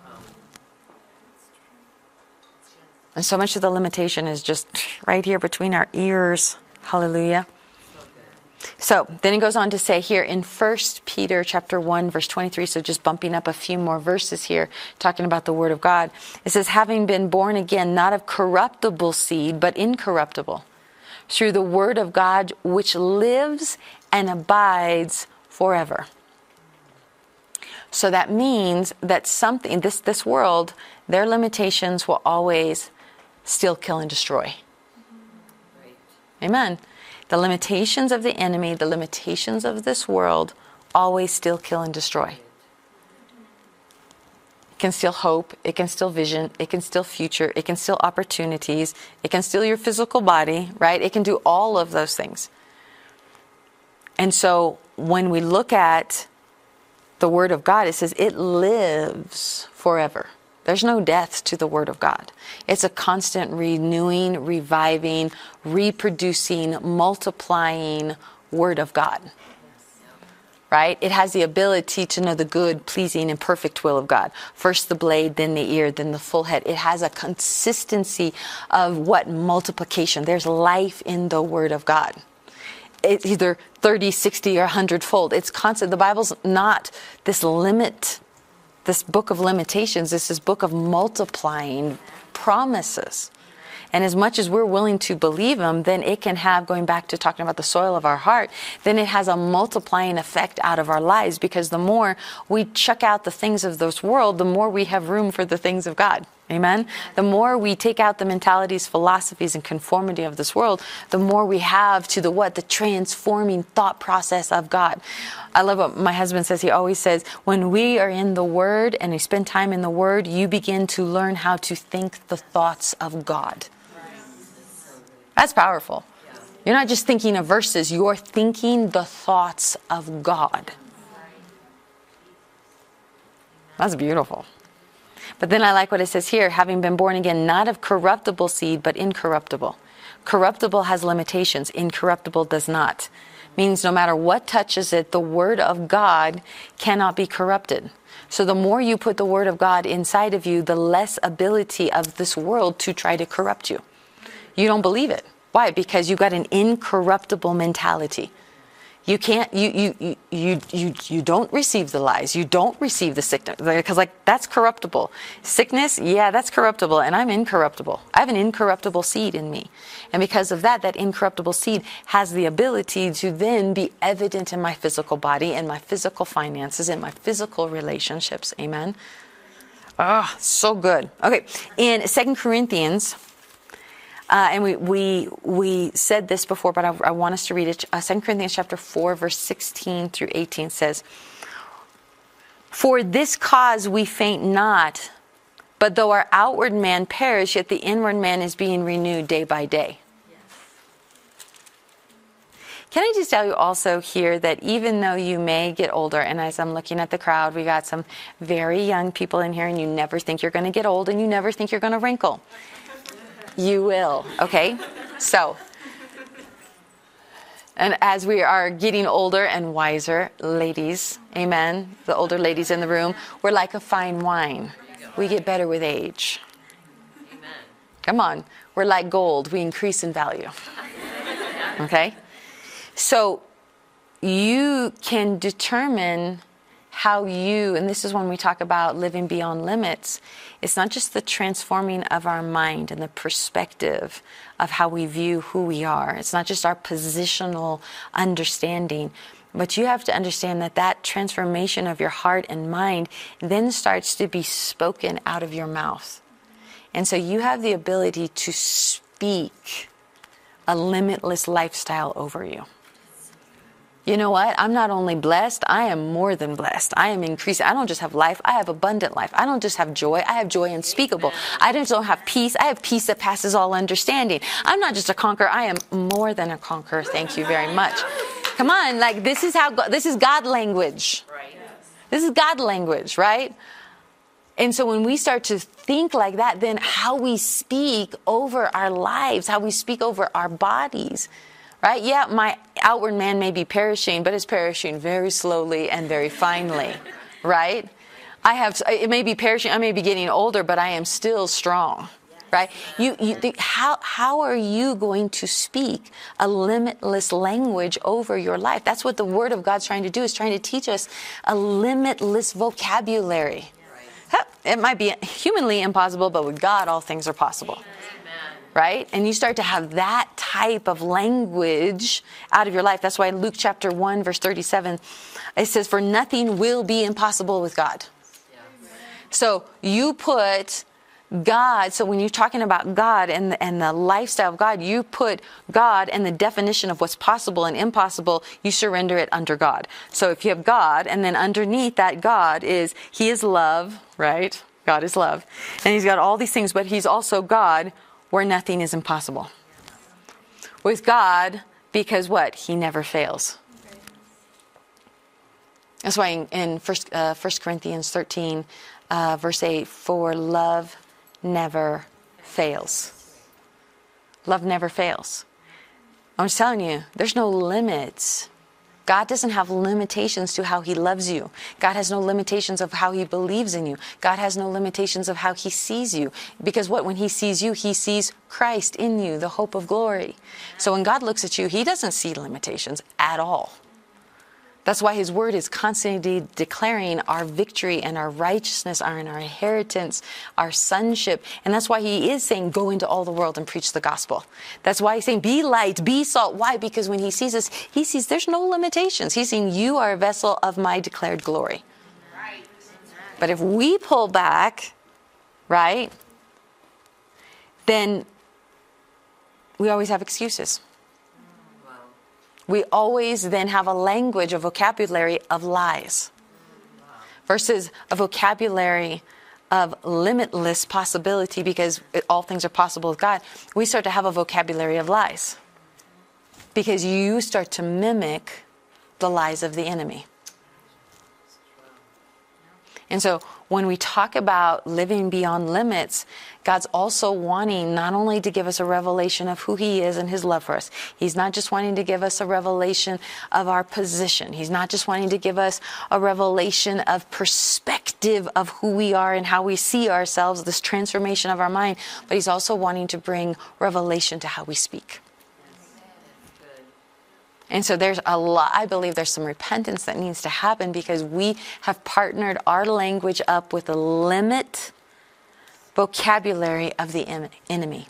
Speaker 1: And so much of the limitation is just right here between our ears. Hallelujah. So then it goes on to say here in First Peter chapter one, verse twenty-three, so just bumping up a few more verses here, talking about the Word of God. It says, having been born again, not of corruptible seed, but incorruptible, through the Word of God, which lives and abides forever. So that means that something, this, this world, their limitations will always steal, kill, and destroy. Amen. The limitations of the enemy, the limitations of this world, always steal, kill, and destroy. It can steal hope. It can steal vision. It can steal future. It can steal opportunities. It can steal your physical body, right? It can do all of those things. And so when we look at the Word of God, it says it lives forever. There's no death to the Word of God. It's a constant renewing, reviving, reproducing, multiplying Word of God. Right? It has the ability to know the good, pleasing, and perfect will of God. First the blade, then the ear, then the full head. It has a consistency of what multiplication. There's life in the Word of God. It's either thirty, sixty, or a hundred-fold. It's constant. The Bible's not this limit. This book of limitations, this is book of multiplying promises. And as much as we're willing to believe them, then it can have, going back to talking about the soil of our heart, then it has a multiplying effect out of our lives, because the more we chuck out the things of this world, the more we have room for the things of God. Amen? The more we take out the mentalities, philosophies, and conformity of this world, the more we have to the what? The transforming thought process of God. I love what my husband says. He always says, when we are in the Word and we spend time in the Word, you begin to learn how to think the thoughts of God. That's powerful. You're not just thinking of verses, you're thinking the thoughts of God. That's beautiful. But then I like what it says here, having been born again, not of corruptible seed, but incorruptible. Corruptible has limitations. Incorruptible does not. Means no matter what touches it, the Word of God cannot be corrupted. So the more you put the Word of God inside of you, the less ability of this world to try to corrupt you. You don't believe it. Why? Because you've got an incorruptible mentality. You can't, you, you, you, you, you, you don't receive the lies. You don't receive the sickness. Because like, that's corruptible. Sickness, yeah, that's corruptible. And I'm incorruptible. I have an incorruptible seed in me. And because of that, that incorruptible seed has the ability to then be evident in my physical body, in my physical finances, in my physical relationships. Amen? Ah, oh, so good. Okay, in Second Corinthians... Uh, and we, we we said this before, but I, I want us to read it. Uh, Second Corinthians chapter four, verse sixteen through eighteen says, "For this cause we faint not, but though our outward man perish, yet the inward man is being renewed day by day. Can I just tell you also here that even though you may get older, and as I'm looking at the crowd, we got some very young people in here, and you never think you're going to get old, and you never think you're going to wrinkle. You will, okay? So, and as we are getting older and wiser, ladies, amen, the older ladies in the room, we're like a fine wine. We get better with age. Amen. Come on. We're like gold. We increase in value. Okay? So you can determine how you, and this is when we talk about living beyond limits, it's not just the transforming of our mind and the perspective of how we view who we are. It's not just our positional understanding, but you have to understand that that transformation of your heart and mind then starts to be spoken out of your mouth. And so you have the ability to speak a limitless lifestyle over you. You know what? I'm not only blessed, I am more than blessed. I am increasing. I don't just have life, I have abundant life. I don't just have joy, I have joy unspeakable. I just don't have peace, I have peace that passes all understanding. I'm not just a conqueror, I am more than a conqueror. Thank you very much. Come on, like this is how God, this is God language. This is God language, right? And so when we start to think like that, then how we speak over our lives, how we speak over our bodies, right? Yeah, my outward man may be perishing, but it's perishing very slowly and very finely, right? I have, it may be perishing, I may be getting older, but I am still strong, right? You, you, the, how, how are you going to speak a limitless language over your life? That's what the Word of God's trying to do, is trying to teach us a limitless vocabulary. It might be humanly impossible, but with God, all things are possible. Right? And you start to have that type of language out of your life. That's why in Luke chapter one, verse thirty-seven, it says, for nothing will be impossible with God. So you put God, so when you're talking about God and the, and the lifestyle of God, you put God and the definition of what's possible and impossible, you surrender it under God. So if you have God, and then underneath that God is, He is love, right? God is love. And He's got all these things, but He's also God where nothing is impossible. With God, because what? He never fails. That's why in, in First, uh, First Corinthians thirteen, uh, verse eight, for love never fails. Love never fails. I'm just telling you, there's no limits. God doesn't have limitations to how He loves you. God has no limitations of how He believes in you. God has no limitations of how He sees you. Because what? When He sees you, He sees Christ in you, the hope of glory. So when God looks at you, He doesn't see limitations at all. That's why His Word is constantly declaring our victory and our righteousness, our, and our inheritance, our sonship. And that's why He is saying, go into all the world and preach the gospel. That's why He's saying, be light, be salt. Why? Because when He sees us, He sees there's no limitations. He's saying, you are a vessel of my declared glory. Right. But if we pull back, right, then we always have excuses. We always then have a language, a vocabulary of lies versus a vocabulary of limitless possibility, because it, all things are possible with God. We start to have a vocabulary of lies because you start to mimic the lies of the enemy. And so when we talk about living beyond limits, God's also wanting not only to give us a revelation of who He is and His love for us. He's not just wanting to give us a revelation of our position. He's not just wanting to give us a revelation of perspective of who we are and how we see ourselves, this transformation of our mind, but He's also wanting to bring revelation to how we speak. And so there's a lot, I believe there's some repentance that needs to happen because we have partnered our language up with the limit vocabulary of the enemy.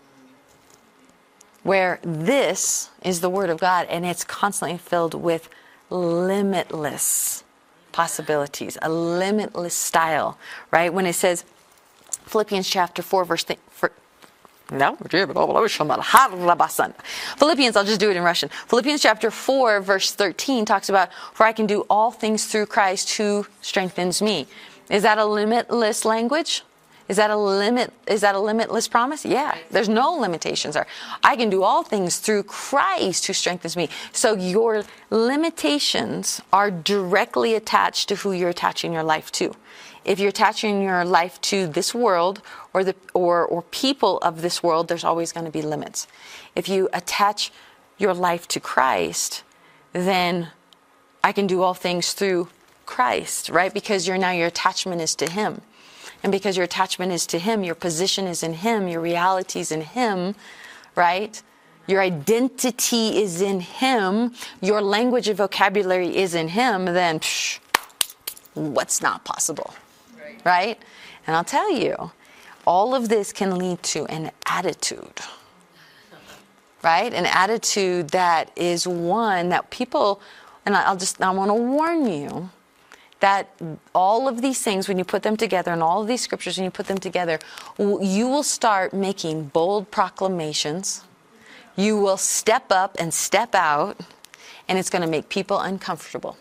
Speaker 1: Where this is the Word of God and it's constantly filled with limitless possibilities, a limitless style, right? When it says, Philippians chapter four, verse th- for, No, Philippians, I'll just do it in Russian. Philippians chapter four, verse thirteen talks about, for I can do all things through Christ who strengthens me. Is that a limitless language? Is that a limit? Is that a limitless promise? Yeah, there's no limitations there. I can do all things through Christ who strengthens me. So your limitations are directly attached to who you're attaching your life to. If you're attaching your life to this world or the or or people of this world, there's always going to be limits. If you attach your life to Christ, then I can do all things through Christ, right? Because you're now your attachment is to Him. And because your attachment is to Him, your position is in Him, your reality is in Him, right? Your identity is in Him, your language and vocabulary is in Him, then psh, what's not possible, right. right? And I'll tell you, all of this can lead to an attitude, right? An attitude that is one that people, and I'll just, I want to warn you, that all of these things, when you put them together, and all of these scriptures, when you put them together, you will start making bold proclamations. You will step up and step out, and it's going to make people uncomfortable.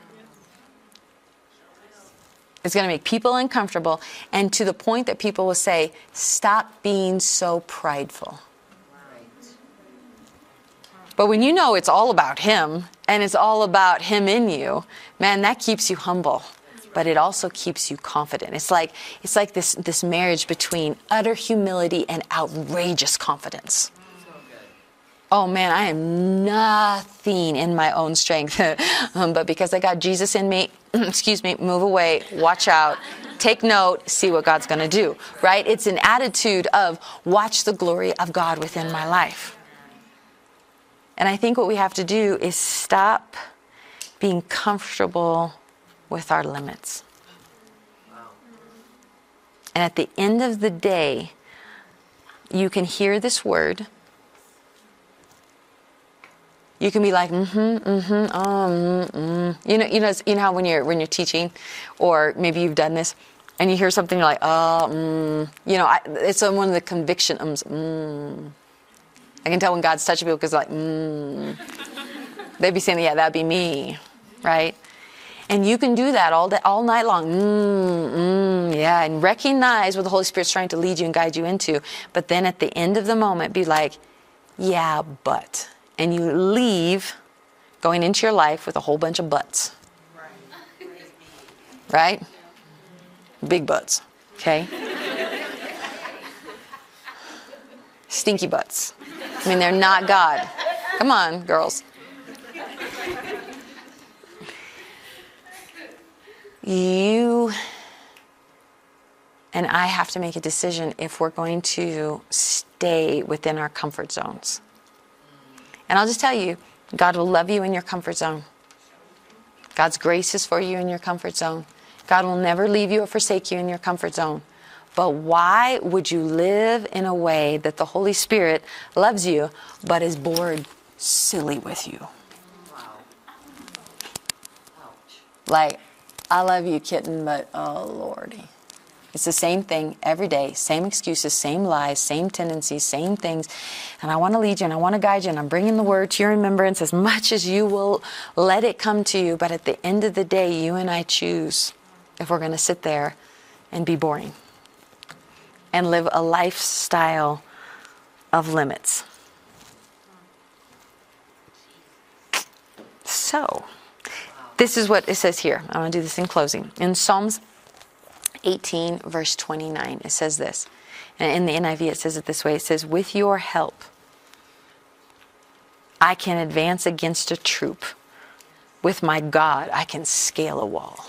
Speaker 1: It's going to make people uncomfortable, and to the point that people will say, stop being so prideful. But when you know it's all about Him, and it's all about Him in you, man, that keeps you humble. But it also keeps you confident. It's like it's like this, this marriage between utter humility and outrageous confidence. Oh man, I am nothing in my own strength. um, but because I got Jesus in me, excuse me, move away, watch out, take note, see what God's going to do, right? It's an attitude of watch the glory of God within my life. And I think what we have to do is stop being comfortable with our limits. And at the end of the day, you can hear this word. You can be like, mm-hmm, mm-hmm, oh, mm-hmm. You know, you know, you know how when you're when you're teaching, or maybe you've done this, and you hear something, you're like, oh, mm. You know, I, it's one of the conviction ums. Mm. I can tell when God's touching people because like, mm. They'd be saying, yeah, that'd be me, right? And you can do that all day, all night long. Mm, mm, yeah, and recognize what the Holy Spirit's trying to lead you and guide you into. But then at the end of the moment, be like, yeah, but. And you leave going into your life with a whole bunch of buts. Right? Big butts, okay? Stinky butts. I mean, they're not God. Come on, girls. You and I have to make a decision if we're going to stay within our comfort zones. And I'll just tell you, God will love you in your comfort zone. God's grace is for you in your comfort zone. God will never leave you or forsake you in your comfort zone. But why would you live in a way that the Holy Spirit loves you, but is bored silly with you? Like, I love you, kitten, but oh, Lordy. It's the same thing every day, same excuses, same lies, same tendencies, same things. And I want to lead you and I want to guide you, and I'm bringing the word to your remembrance as much as you will let it come to you. But at the end of the day, you and I choose if we're going to sit there and be boring and live a lifestyle of limits. So, this is what it says here. I want to do this in closing. In Psalms eighteen, verse twenty-nine, it says this. And in the N I V, it says it this way. It says, with your help, I can advance against a troop. With my God, I can scale a wall.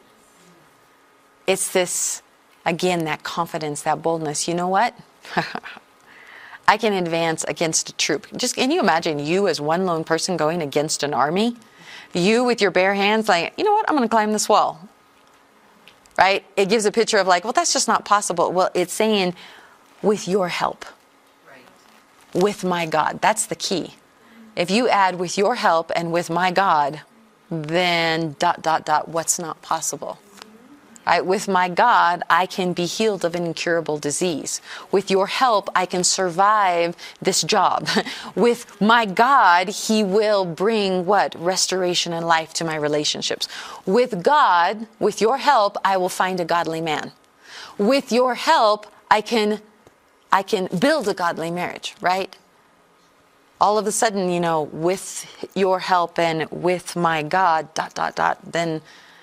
Speaker 1: It's this, again, that confidence, that boldness. You know what? I can advance against a troop. Just, can you imagine you as one lone person going against an army? You with your bare hands like, you know what? I'm going to climb this wall. Right? It gives a picture of like, well, that's just not possible. Well, it's saying, with your help. Right. With my God. That's the key. If you add with your help and with my God, then dot, dot, dot, what's not possible? Right? With my God, I can be healed of an incurable disease. With your help, I can survive this job. With my God, He will bring what? Restoration and life to my relationships. With God, with your help, I will find a godly man. With your help, I can, I can build a godly marriage, right? All of a sudden, you know, with your help and with my God, dot, dot, dot, then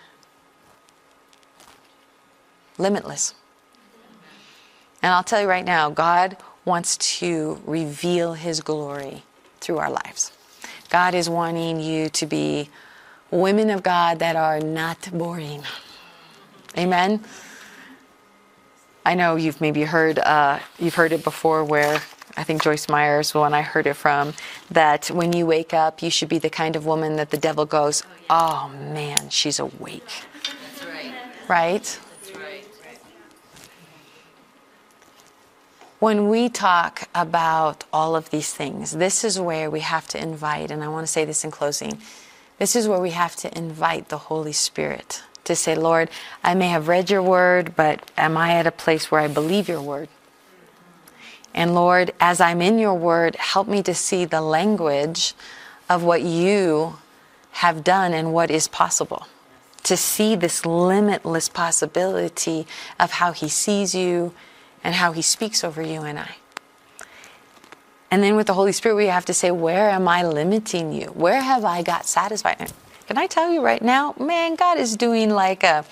Speaker 1: limitless. And I'll tell you right now, God wants to reveal his glory through our lives. God is wanting you to be women of God that are not boring. Amen? I know you've maybe heard, uh, you've heard it before where, I think Joyce Meyer's the one I heard it from, that when you wake up, you should be the kind of woman that the devil goes, oh man, she's awake.
Speaker 2: That's right.
Speaker 1: Right?
Speaker 2: That's right.
Speaker 1: When we talk about all of these things, this is where we have to invite, and I want to say this in closing, this is where we have to invite the Holy Spirit to say, Lord, I may have read your word, but am I at a place where I believe your word? And Lord, as I'm in your word, help me to see the language of what you have done and what is possible. To see this limitless possibility of how he sees you and how he speaks over you and I. And then with the Holy Spirit, we have to say, where am I limiting you? Where have I got satisfied? Can I tell you right now, man, God is doing like a,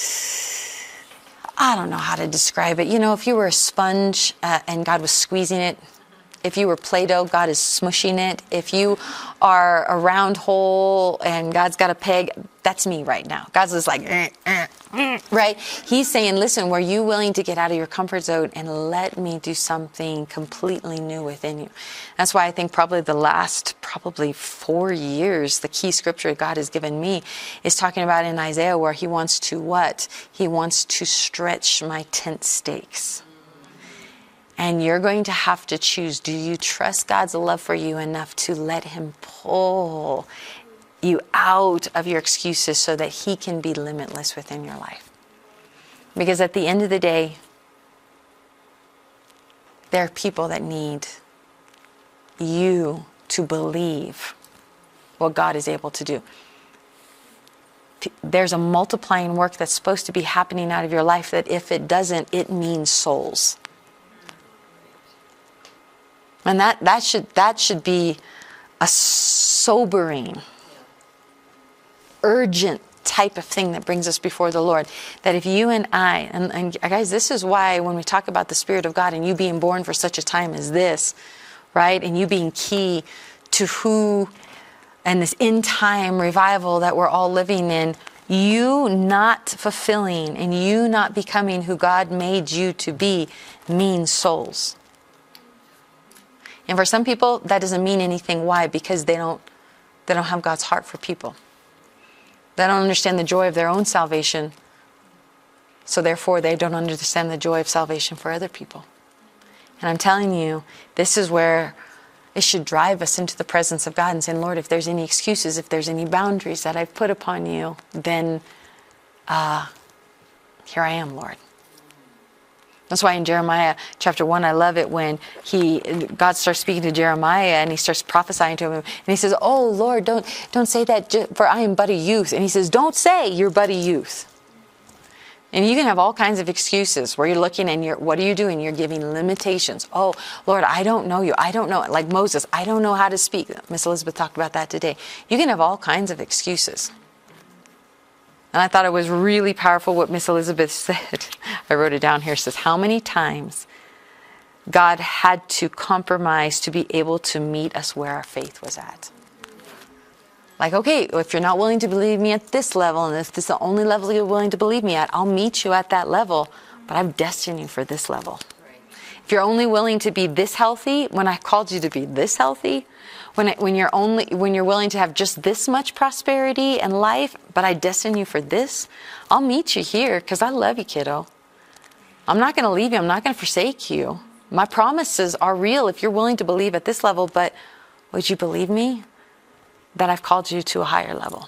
Speaker 1: I don't know how to describe it. You know, if you were a sponge uh, and God was squeezing it, if you were Play-Doh, God is smushing it. If you are a round hole and God's got a peg, that's me right now. God's just like, eh, eh, eh, right? He's saying, listen, were you willing to get out of your comfort zone and let me do something completely new within you? That's why I think probably the last probably four years, the key scripture God has given me is talking about in Isaiah where he wants to what? He wants to stretch my tent stakes. And you're going to have to choose, do you trust God's love for you enough to let him pull you out of your excuses so that he can be limitless within your life? Because at the end of the day, there are people that need you to believe what God is able to do. There's a multiplying work that's supposed to be happening out of your life that if it doesn't, it means souls. And that, that should that should be a sobering, urgent type of thing that brings us before the Lord. That if you and I, and, and guys, this is why when we talk about the Spirit of God and you being born for such a time as this, right? And you being key to who, and this end time revival that we're all living in, you not fulfilling and you not becoming who God made you to be means souls. And for some people, that doesn't mean anything. Why? Because they don't, they don't have God's heart for people. They don't understand the joy of their own salvation. So therefore, they don't understand the joy of salvation for other people. And I'm telling you, this is where it should drive us into the presence of God and saying, Lord, if there's any excuses, if there's any boundaries that I've put upon you, then uh, here I am, Lord. That's why in Jeremiah chapter one, I love it when he, God starts speaking to Jeremiah and he starts prophesying to him. And he says, oh, Lord, don't, don't say that, for I am but a youth. And he says, don't say you're but a youth. And you can have all kinds of excuses where you're looking and you're, what are you doing? You're giving limitations. Oh, Lord, I don't know you. I don't know. Like Moses, I don't know how to speak. Miss Elizabeth talked about that today. You can have all kinds of excuses. And I thought it was really powerful what Miss Elizabeth said. I wrote it down here. It says, how many times God had to compromise to be able to meet us where our faith was at. Like, okay, if you're not willing to believe me at this level, and if this is the only level you're willing to believe me at, I'll meet you at that level, but I've destined you for this level. If you're only willing to be this healthy, when I called you to be this healthy, when I, when you're only when you're willing to have just this much prosperity and life, but I destined you for this, I'll meet you here because I love you, kiddo. I'm not going to leave you. I'm not going to forsake you. My promises are real if you're willing to believe at this level, but would you believe me that I've called you to a higher level?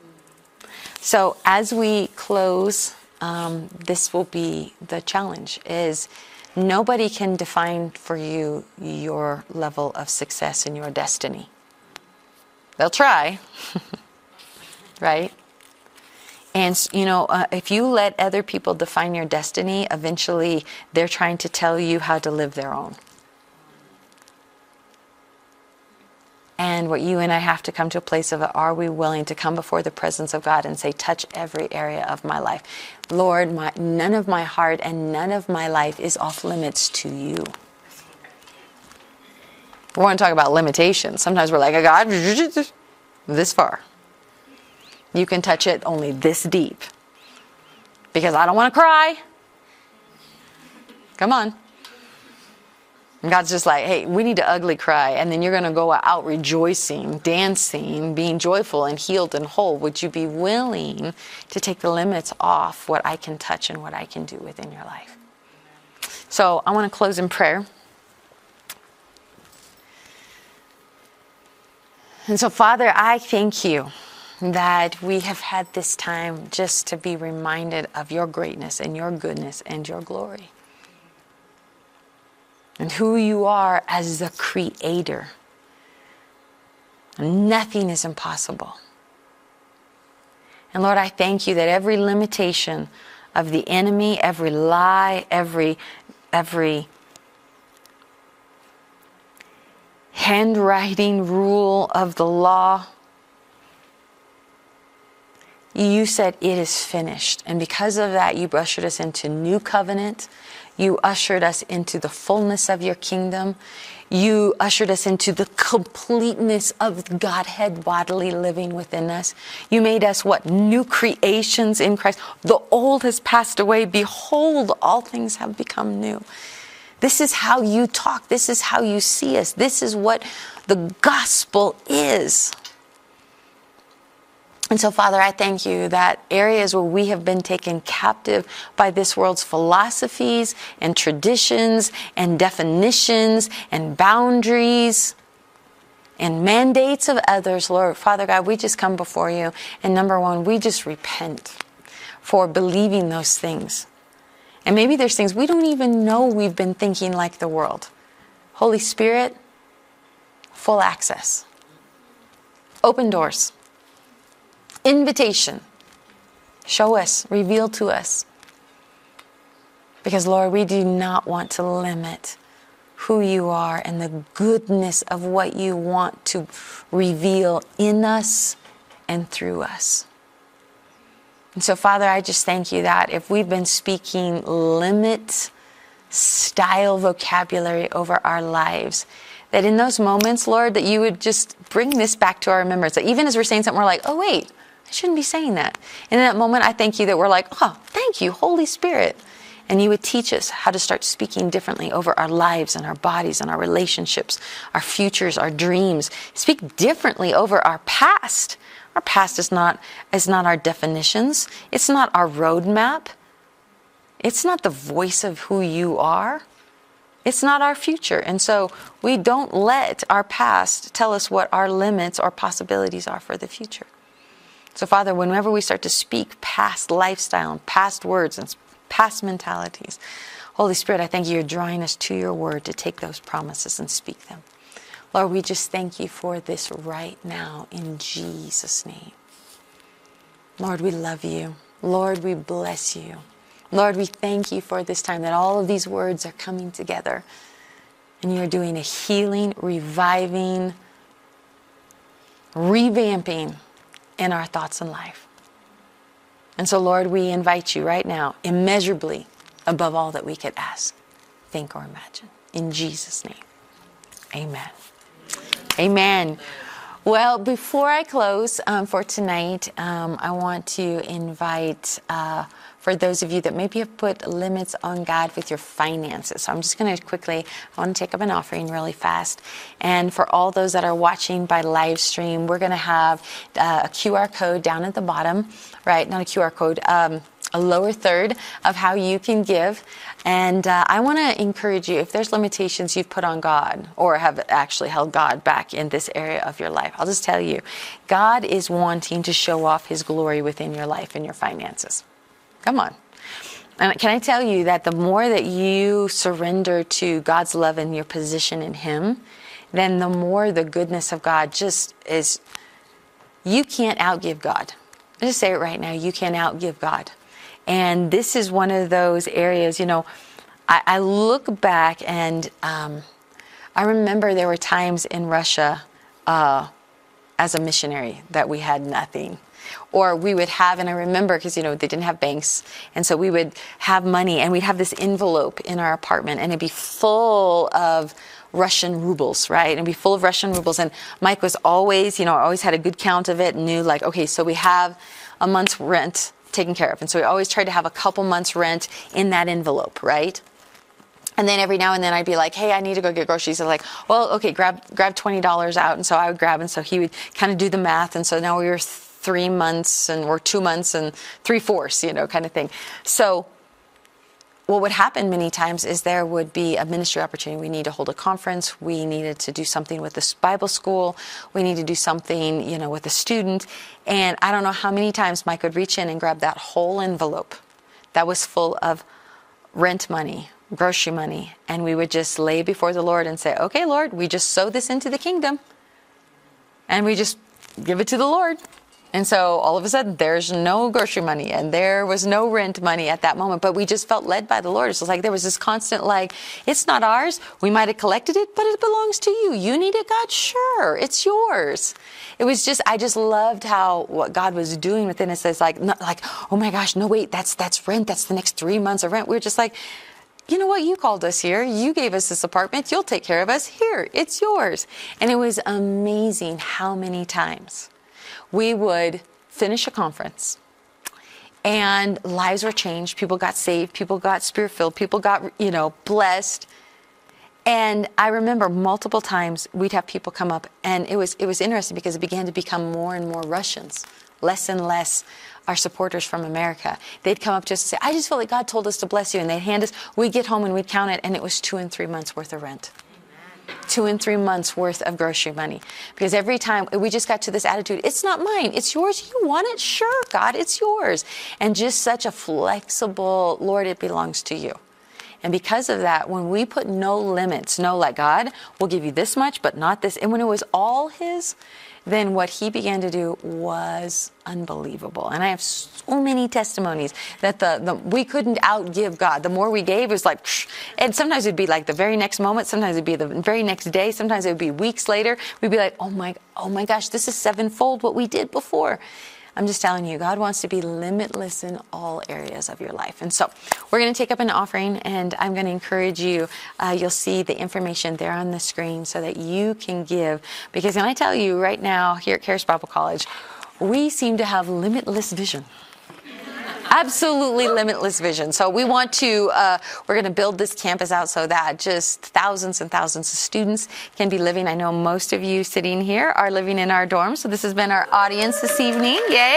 Speaker 1: So as we close, um, this will be the challenge, is nobody can define for you your level of success and your destiny. They'll try, right? And, you know, uh, if you let other people define your destiny, eventually they're trying to tell you how to live their own. And what you and I have to come to a place of, are we willing to come before the presence of God and say, touch every area of my life? Lord, my, none of my heart and none of my life is off limits to you. We want to talk about limitations. Sometimes we're like, God, this far. You can touch it only this deep. Because I don't want to cry. Come on. And God's just like, hey, we need to ugly cry. And then you're going to go out rejoicing, dancing, being joyful and healed and whole. Would you be willing to take the limits off what I can touch and what I can do within your life? So I want to close in prayer. And so, Father, I thank you that we have had this time just to be reminded of your greatness and your goodness and your glory. And who you are as the creator. Nothing is impossible. And Lord, I thank you that every limitation of the enemy, every lie, every, every handwriting rule of the law, you said it is finished. And because of that, you ushered us into new covenant. You ushered us into the fullness of your kingdom. You ushered us into the completeness of Godhead bodily living within us. You made us what? New creations in Christ. The old has passed away. Behold, all things have become new. This is how you talk. This is how you see us. This is what the gospel is. And so, Father, I thank you that areas where we have been taken captive by this world's philosophies and traditions and definitions and boundaries and mandates of others, Lord, Father God, we just come before you. And number one, we just repent for believing those things. And maybe there's things we don't even know we've been thinking like the world. Holy Spirit, full access. Open doors. Invitation. Show us, reveal to us. Because, Lord, we do not want to limit who you are and the goodness of what you want to reveal in us and through us. And so, Father, I just thank you that if we've been speaking limit style vocabulary over our lives, that in those moments, Lord, that you would just bring this back to our remembrance. That even as we're saying something, we're like, oh, wait, I shouldn't be saying that. And in that moment, I thank you that we're like, oh, thank you, Holy Spirit. And you would teach us how to start speaking differently over our lives and our bodies and our relationships, our futures, our dreams. Speak differently over our past. Our past is not, is not our definitions. It's not our roadmap. It's not the voice of who you are. It's not our future. And so we don't let our past tell us what our limits or possibilities are for the future. So, Father, whenever we start to speak past lifestyle and past words and past mentalities, Holy Spirit, I thank you, you're drawing us to your word to take those promises and speak them. Lord, we just thank you for this right now in Jesus' name. Lord, we love you. Lord, we bless you. Lord, we thank you for this time that all of these words are coming together and you're doing a healing, reviving, revamping in our thoughts and life. And so, Lord, we invite you right now, immeasurably above all that we could ask, think, or imagine. In Jesus' name, amen. Amen. Well, before I close um, for tonight, um, I want to invite, uh, for those of you that maybe have put limits on God with your finances. So I'm just going to quickly, I want to take up an offering really fast. And for all those that are watching by live stream, we're going to have uh, a Q R code down at the bottom, right? Not a Q R code, um, a lower third of how you can give. And uh, I want to encourage you, if there's limitations you've put on God or have actually held God back in this area of your life, I'll just tell you, God is wanting to show off his glory within your life and your finances. Come on. And can I tell you that the more that you surrender to God's love and your position in him, then the more the goodness of God just is, you can't outgive God. I just say it right now, you can outgive God. And this is one of those areas, you know, I, I look back and um, I remember there were times in Russia uh, as a missionary that we had nothing. Or we would have, and I remember, because, you know, they didn't have banks, and so we would have money, and we'd have this envelope in our apartment, and it'd be full of Russian rubles, right? And it'd be full of Russian rubles, and Mike was always, you know, always had a good count of it, and knew, like, okay, so we have a month's rent taken care of, and so we always tried to have a couple months' rent in that envelope, right? And then every now and then I'd be like, hey, I need to go get groceries. So like, well, okay, grab grab twenty dollars out, and so I would grab, and so he would kind of do the math, and so now we were three months and or two months and three fourths, you know, kind of thing. So what would happen many times is there would be a ministry opportunity. We need to hold a conference. We needed to do something with this Bible school. We need to do something, you know, with a student. And I don't know how many times Mike would reach in and grab that whole envelope that was full of rent money, grocery money. And we would just lay before the Lord and say, okay, Lord, we just sow this into the kingdom. And we just give it to the Lord. And so all of a sudden, there's no grocery money and there was no rent money at that moment. But we just felt led by the Lord. It's like there was this constant, like, it's not ours. We might have collected it, but it belongs to you. You need it, God? Sure, it's yours. It was just, I just loved how what God was doing within us. It's like, not like, oh my gosh, no, wait, that's that's rent. That's the next three months of rent. We were just like, you know what? You called us here. You gave us this apartment. You'll take care of us. Here, it's yours. And it was amazing how many times we would finish a conference and lives were changed. People got saved. People got spirit-filled. People got, you know, blessed. And I remember multiple times we'd have people come up, and it was it was interesting because it began to become more and more Russians, less and less our supporters from America. They'd come up just to say, I just feel like God told us to bless you. And they'd hand us, we'd get home and we'd count it, and it was two and three months worth of rent. Two and three months worth of grocery money. Because every time we just got to this attitude, it's not mine, it's yours. You want it? Sure, God, it's yours. And just such a flexible, Lord, it belongs to you. And because of that, when we put no limits, no, like, God, we'll give you this much, but not this. And when it was all his, then what he began to do was unbelievable. And I have so many testimonies that the, the we couldn't outgive God. The more we gave, it was like, psh, and sometimes it'd be like the very next moment. Sometimes it'd be the very next day. Sometimes it would be weeks later. We'd be like, oh my, oh my gosh, this is sevenfold what we did before. I'm just telling you, God wants to be limitless in all areas of your life. And so we're going to take up an offering, and I'm going to encourage you. Uh, you'll see the information there on the screen so that you can give. Because can I tell you right now, here at Charis Bible College, we seem to have limitless vision. Absolutely limitless vision. So we want to, uh, we're going to build this campus out so that just thousands and thousands of students can be living. I know most of you sitting here are living in our dorms. So this has been our audience this evening. Yay.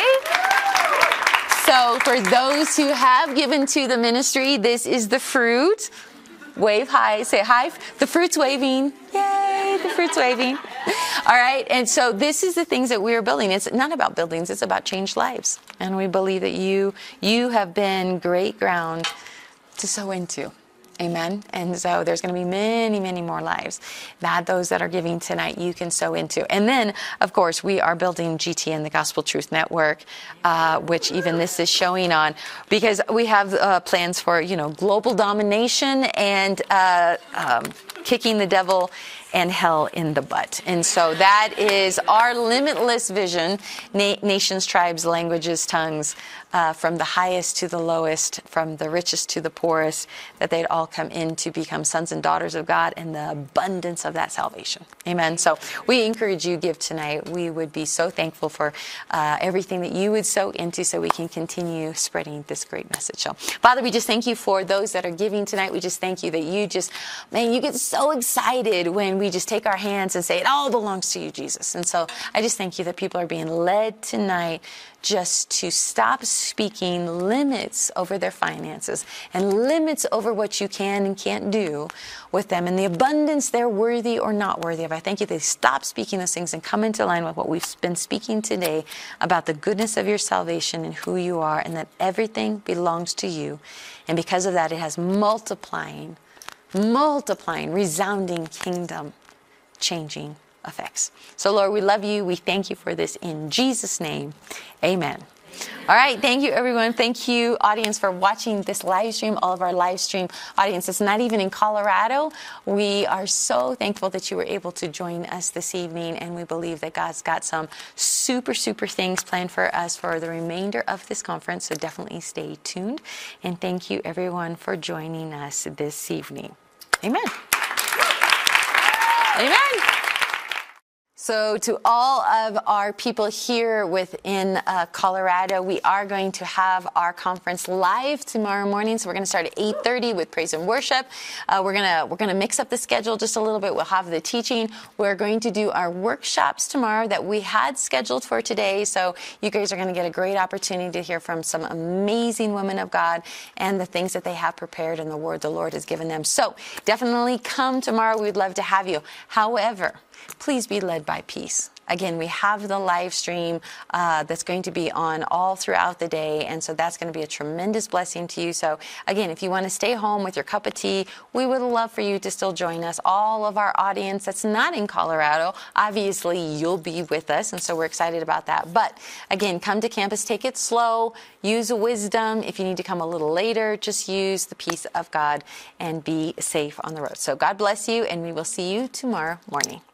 Speaker 1: So for those who have given to the ministry, this is the fruit. Wave high. Say hi. The fruit's waving. Yay, the fruit's waving. All right. And so this is the things that we are building. It's not about buildings. It's about changed lives. And we believe that you you have been great ground to sow into. Amen. And so there's going to be many, many more lives that those that are giving tonight you can sow into. And then, of course, we are building G T N, the Gospel Truth Network, uh, which even this is showing on, because we have uh, plans for, you know, global domination and uh, um, kicking the devil and hell in the butt. And so that is our limitless vision, na- nations, tribes, languages, tongues, uh, from the highest to the lowest, from the richest to the poorest, that they'd all come in to become sons and daughters of God in the abundance of that salvation. Amen. So we encourage you give tonight. We would be so thankful for uh, everything that you would sow into so we can continue spreading this great message. So, Father, we just thank you for those that are giving tonight. We just thank you that you just, man, you get so excited when we just take our hands and say, it all belongs to you, Jesus. And so I just thank you that people are being led tonight just to stop speaking limits over their finances and limits over what you can and can't do with them and the abundance they're worthy or not worthy of. I thank you they stop speaking those things and come into line with what we've been speaking today about the goodness of your salvation and who you are, and that everything belongs to you. And because of that, it has multiplying, multiplying, resounding kingdom changing effects. So Lord, we love you. We thank you for this in Jesus' name. Amen. All right. Thank you, everyone. Thank you, audience, for watching this live stream, all of our live stream audience. It's not even in Colorado. We are so thankful that you were able to join us this evening, and we believe that God's got some super, super things planned for us for the remainder of this conference, so definitely stay tuned. And thank you, everyone, for joining us this evening. Amen. Amen. So to all of our people here within uh, Colorado, we are going to have our conference live tomorrow morning. So we're going to start at eight thirty with praise and worship. Uh, we're going to we're going to mix up the schedule just a little bit. We'll have the teaching. We're going to do our workshops tomorrow that we had scheduled for today. So you guys are going to get a great opportunity to hear from some amazing women of God and the things that they have prepared and the word the Lord has given them. So definitely come tomorrow. We'd love to have you. However, please be led by peace. Again, we have the live stream uh, that's going to be on all throughout the day, and so that's going to be a tremendous blessing to you. So again, if you want to stay home with your cup of tea, we would love for you to still join us. All of our audience that's not in Colorado, obviously you'll be with us, and so we're excited about that. But again, come to campus, take it slow, use wisdom. If you need to come a little later, just use the peace of God and be safe on the road. So God bless you, and we will see you tomorrow morning.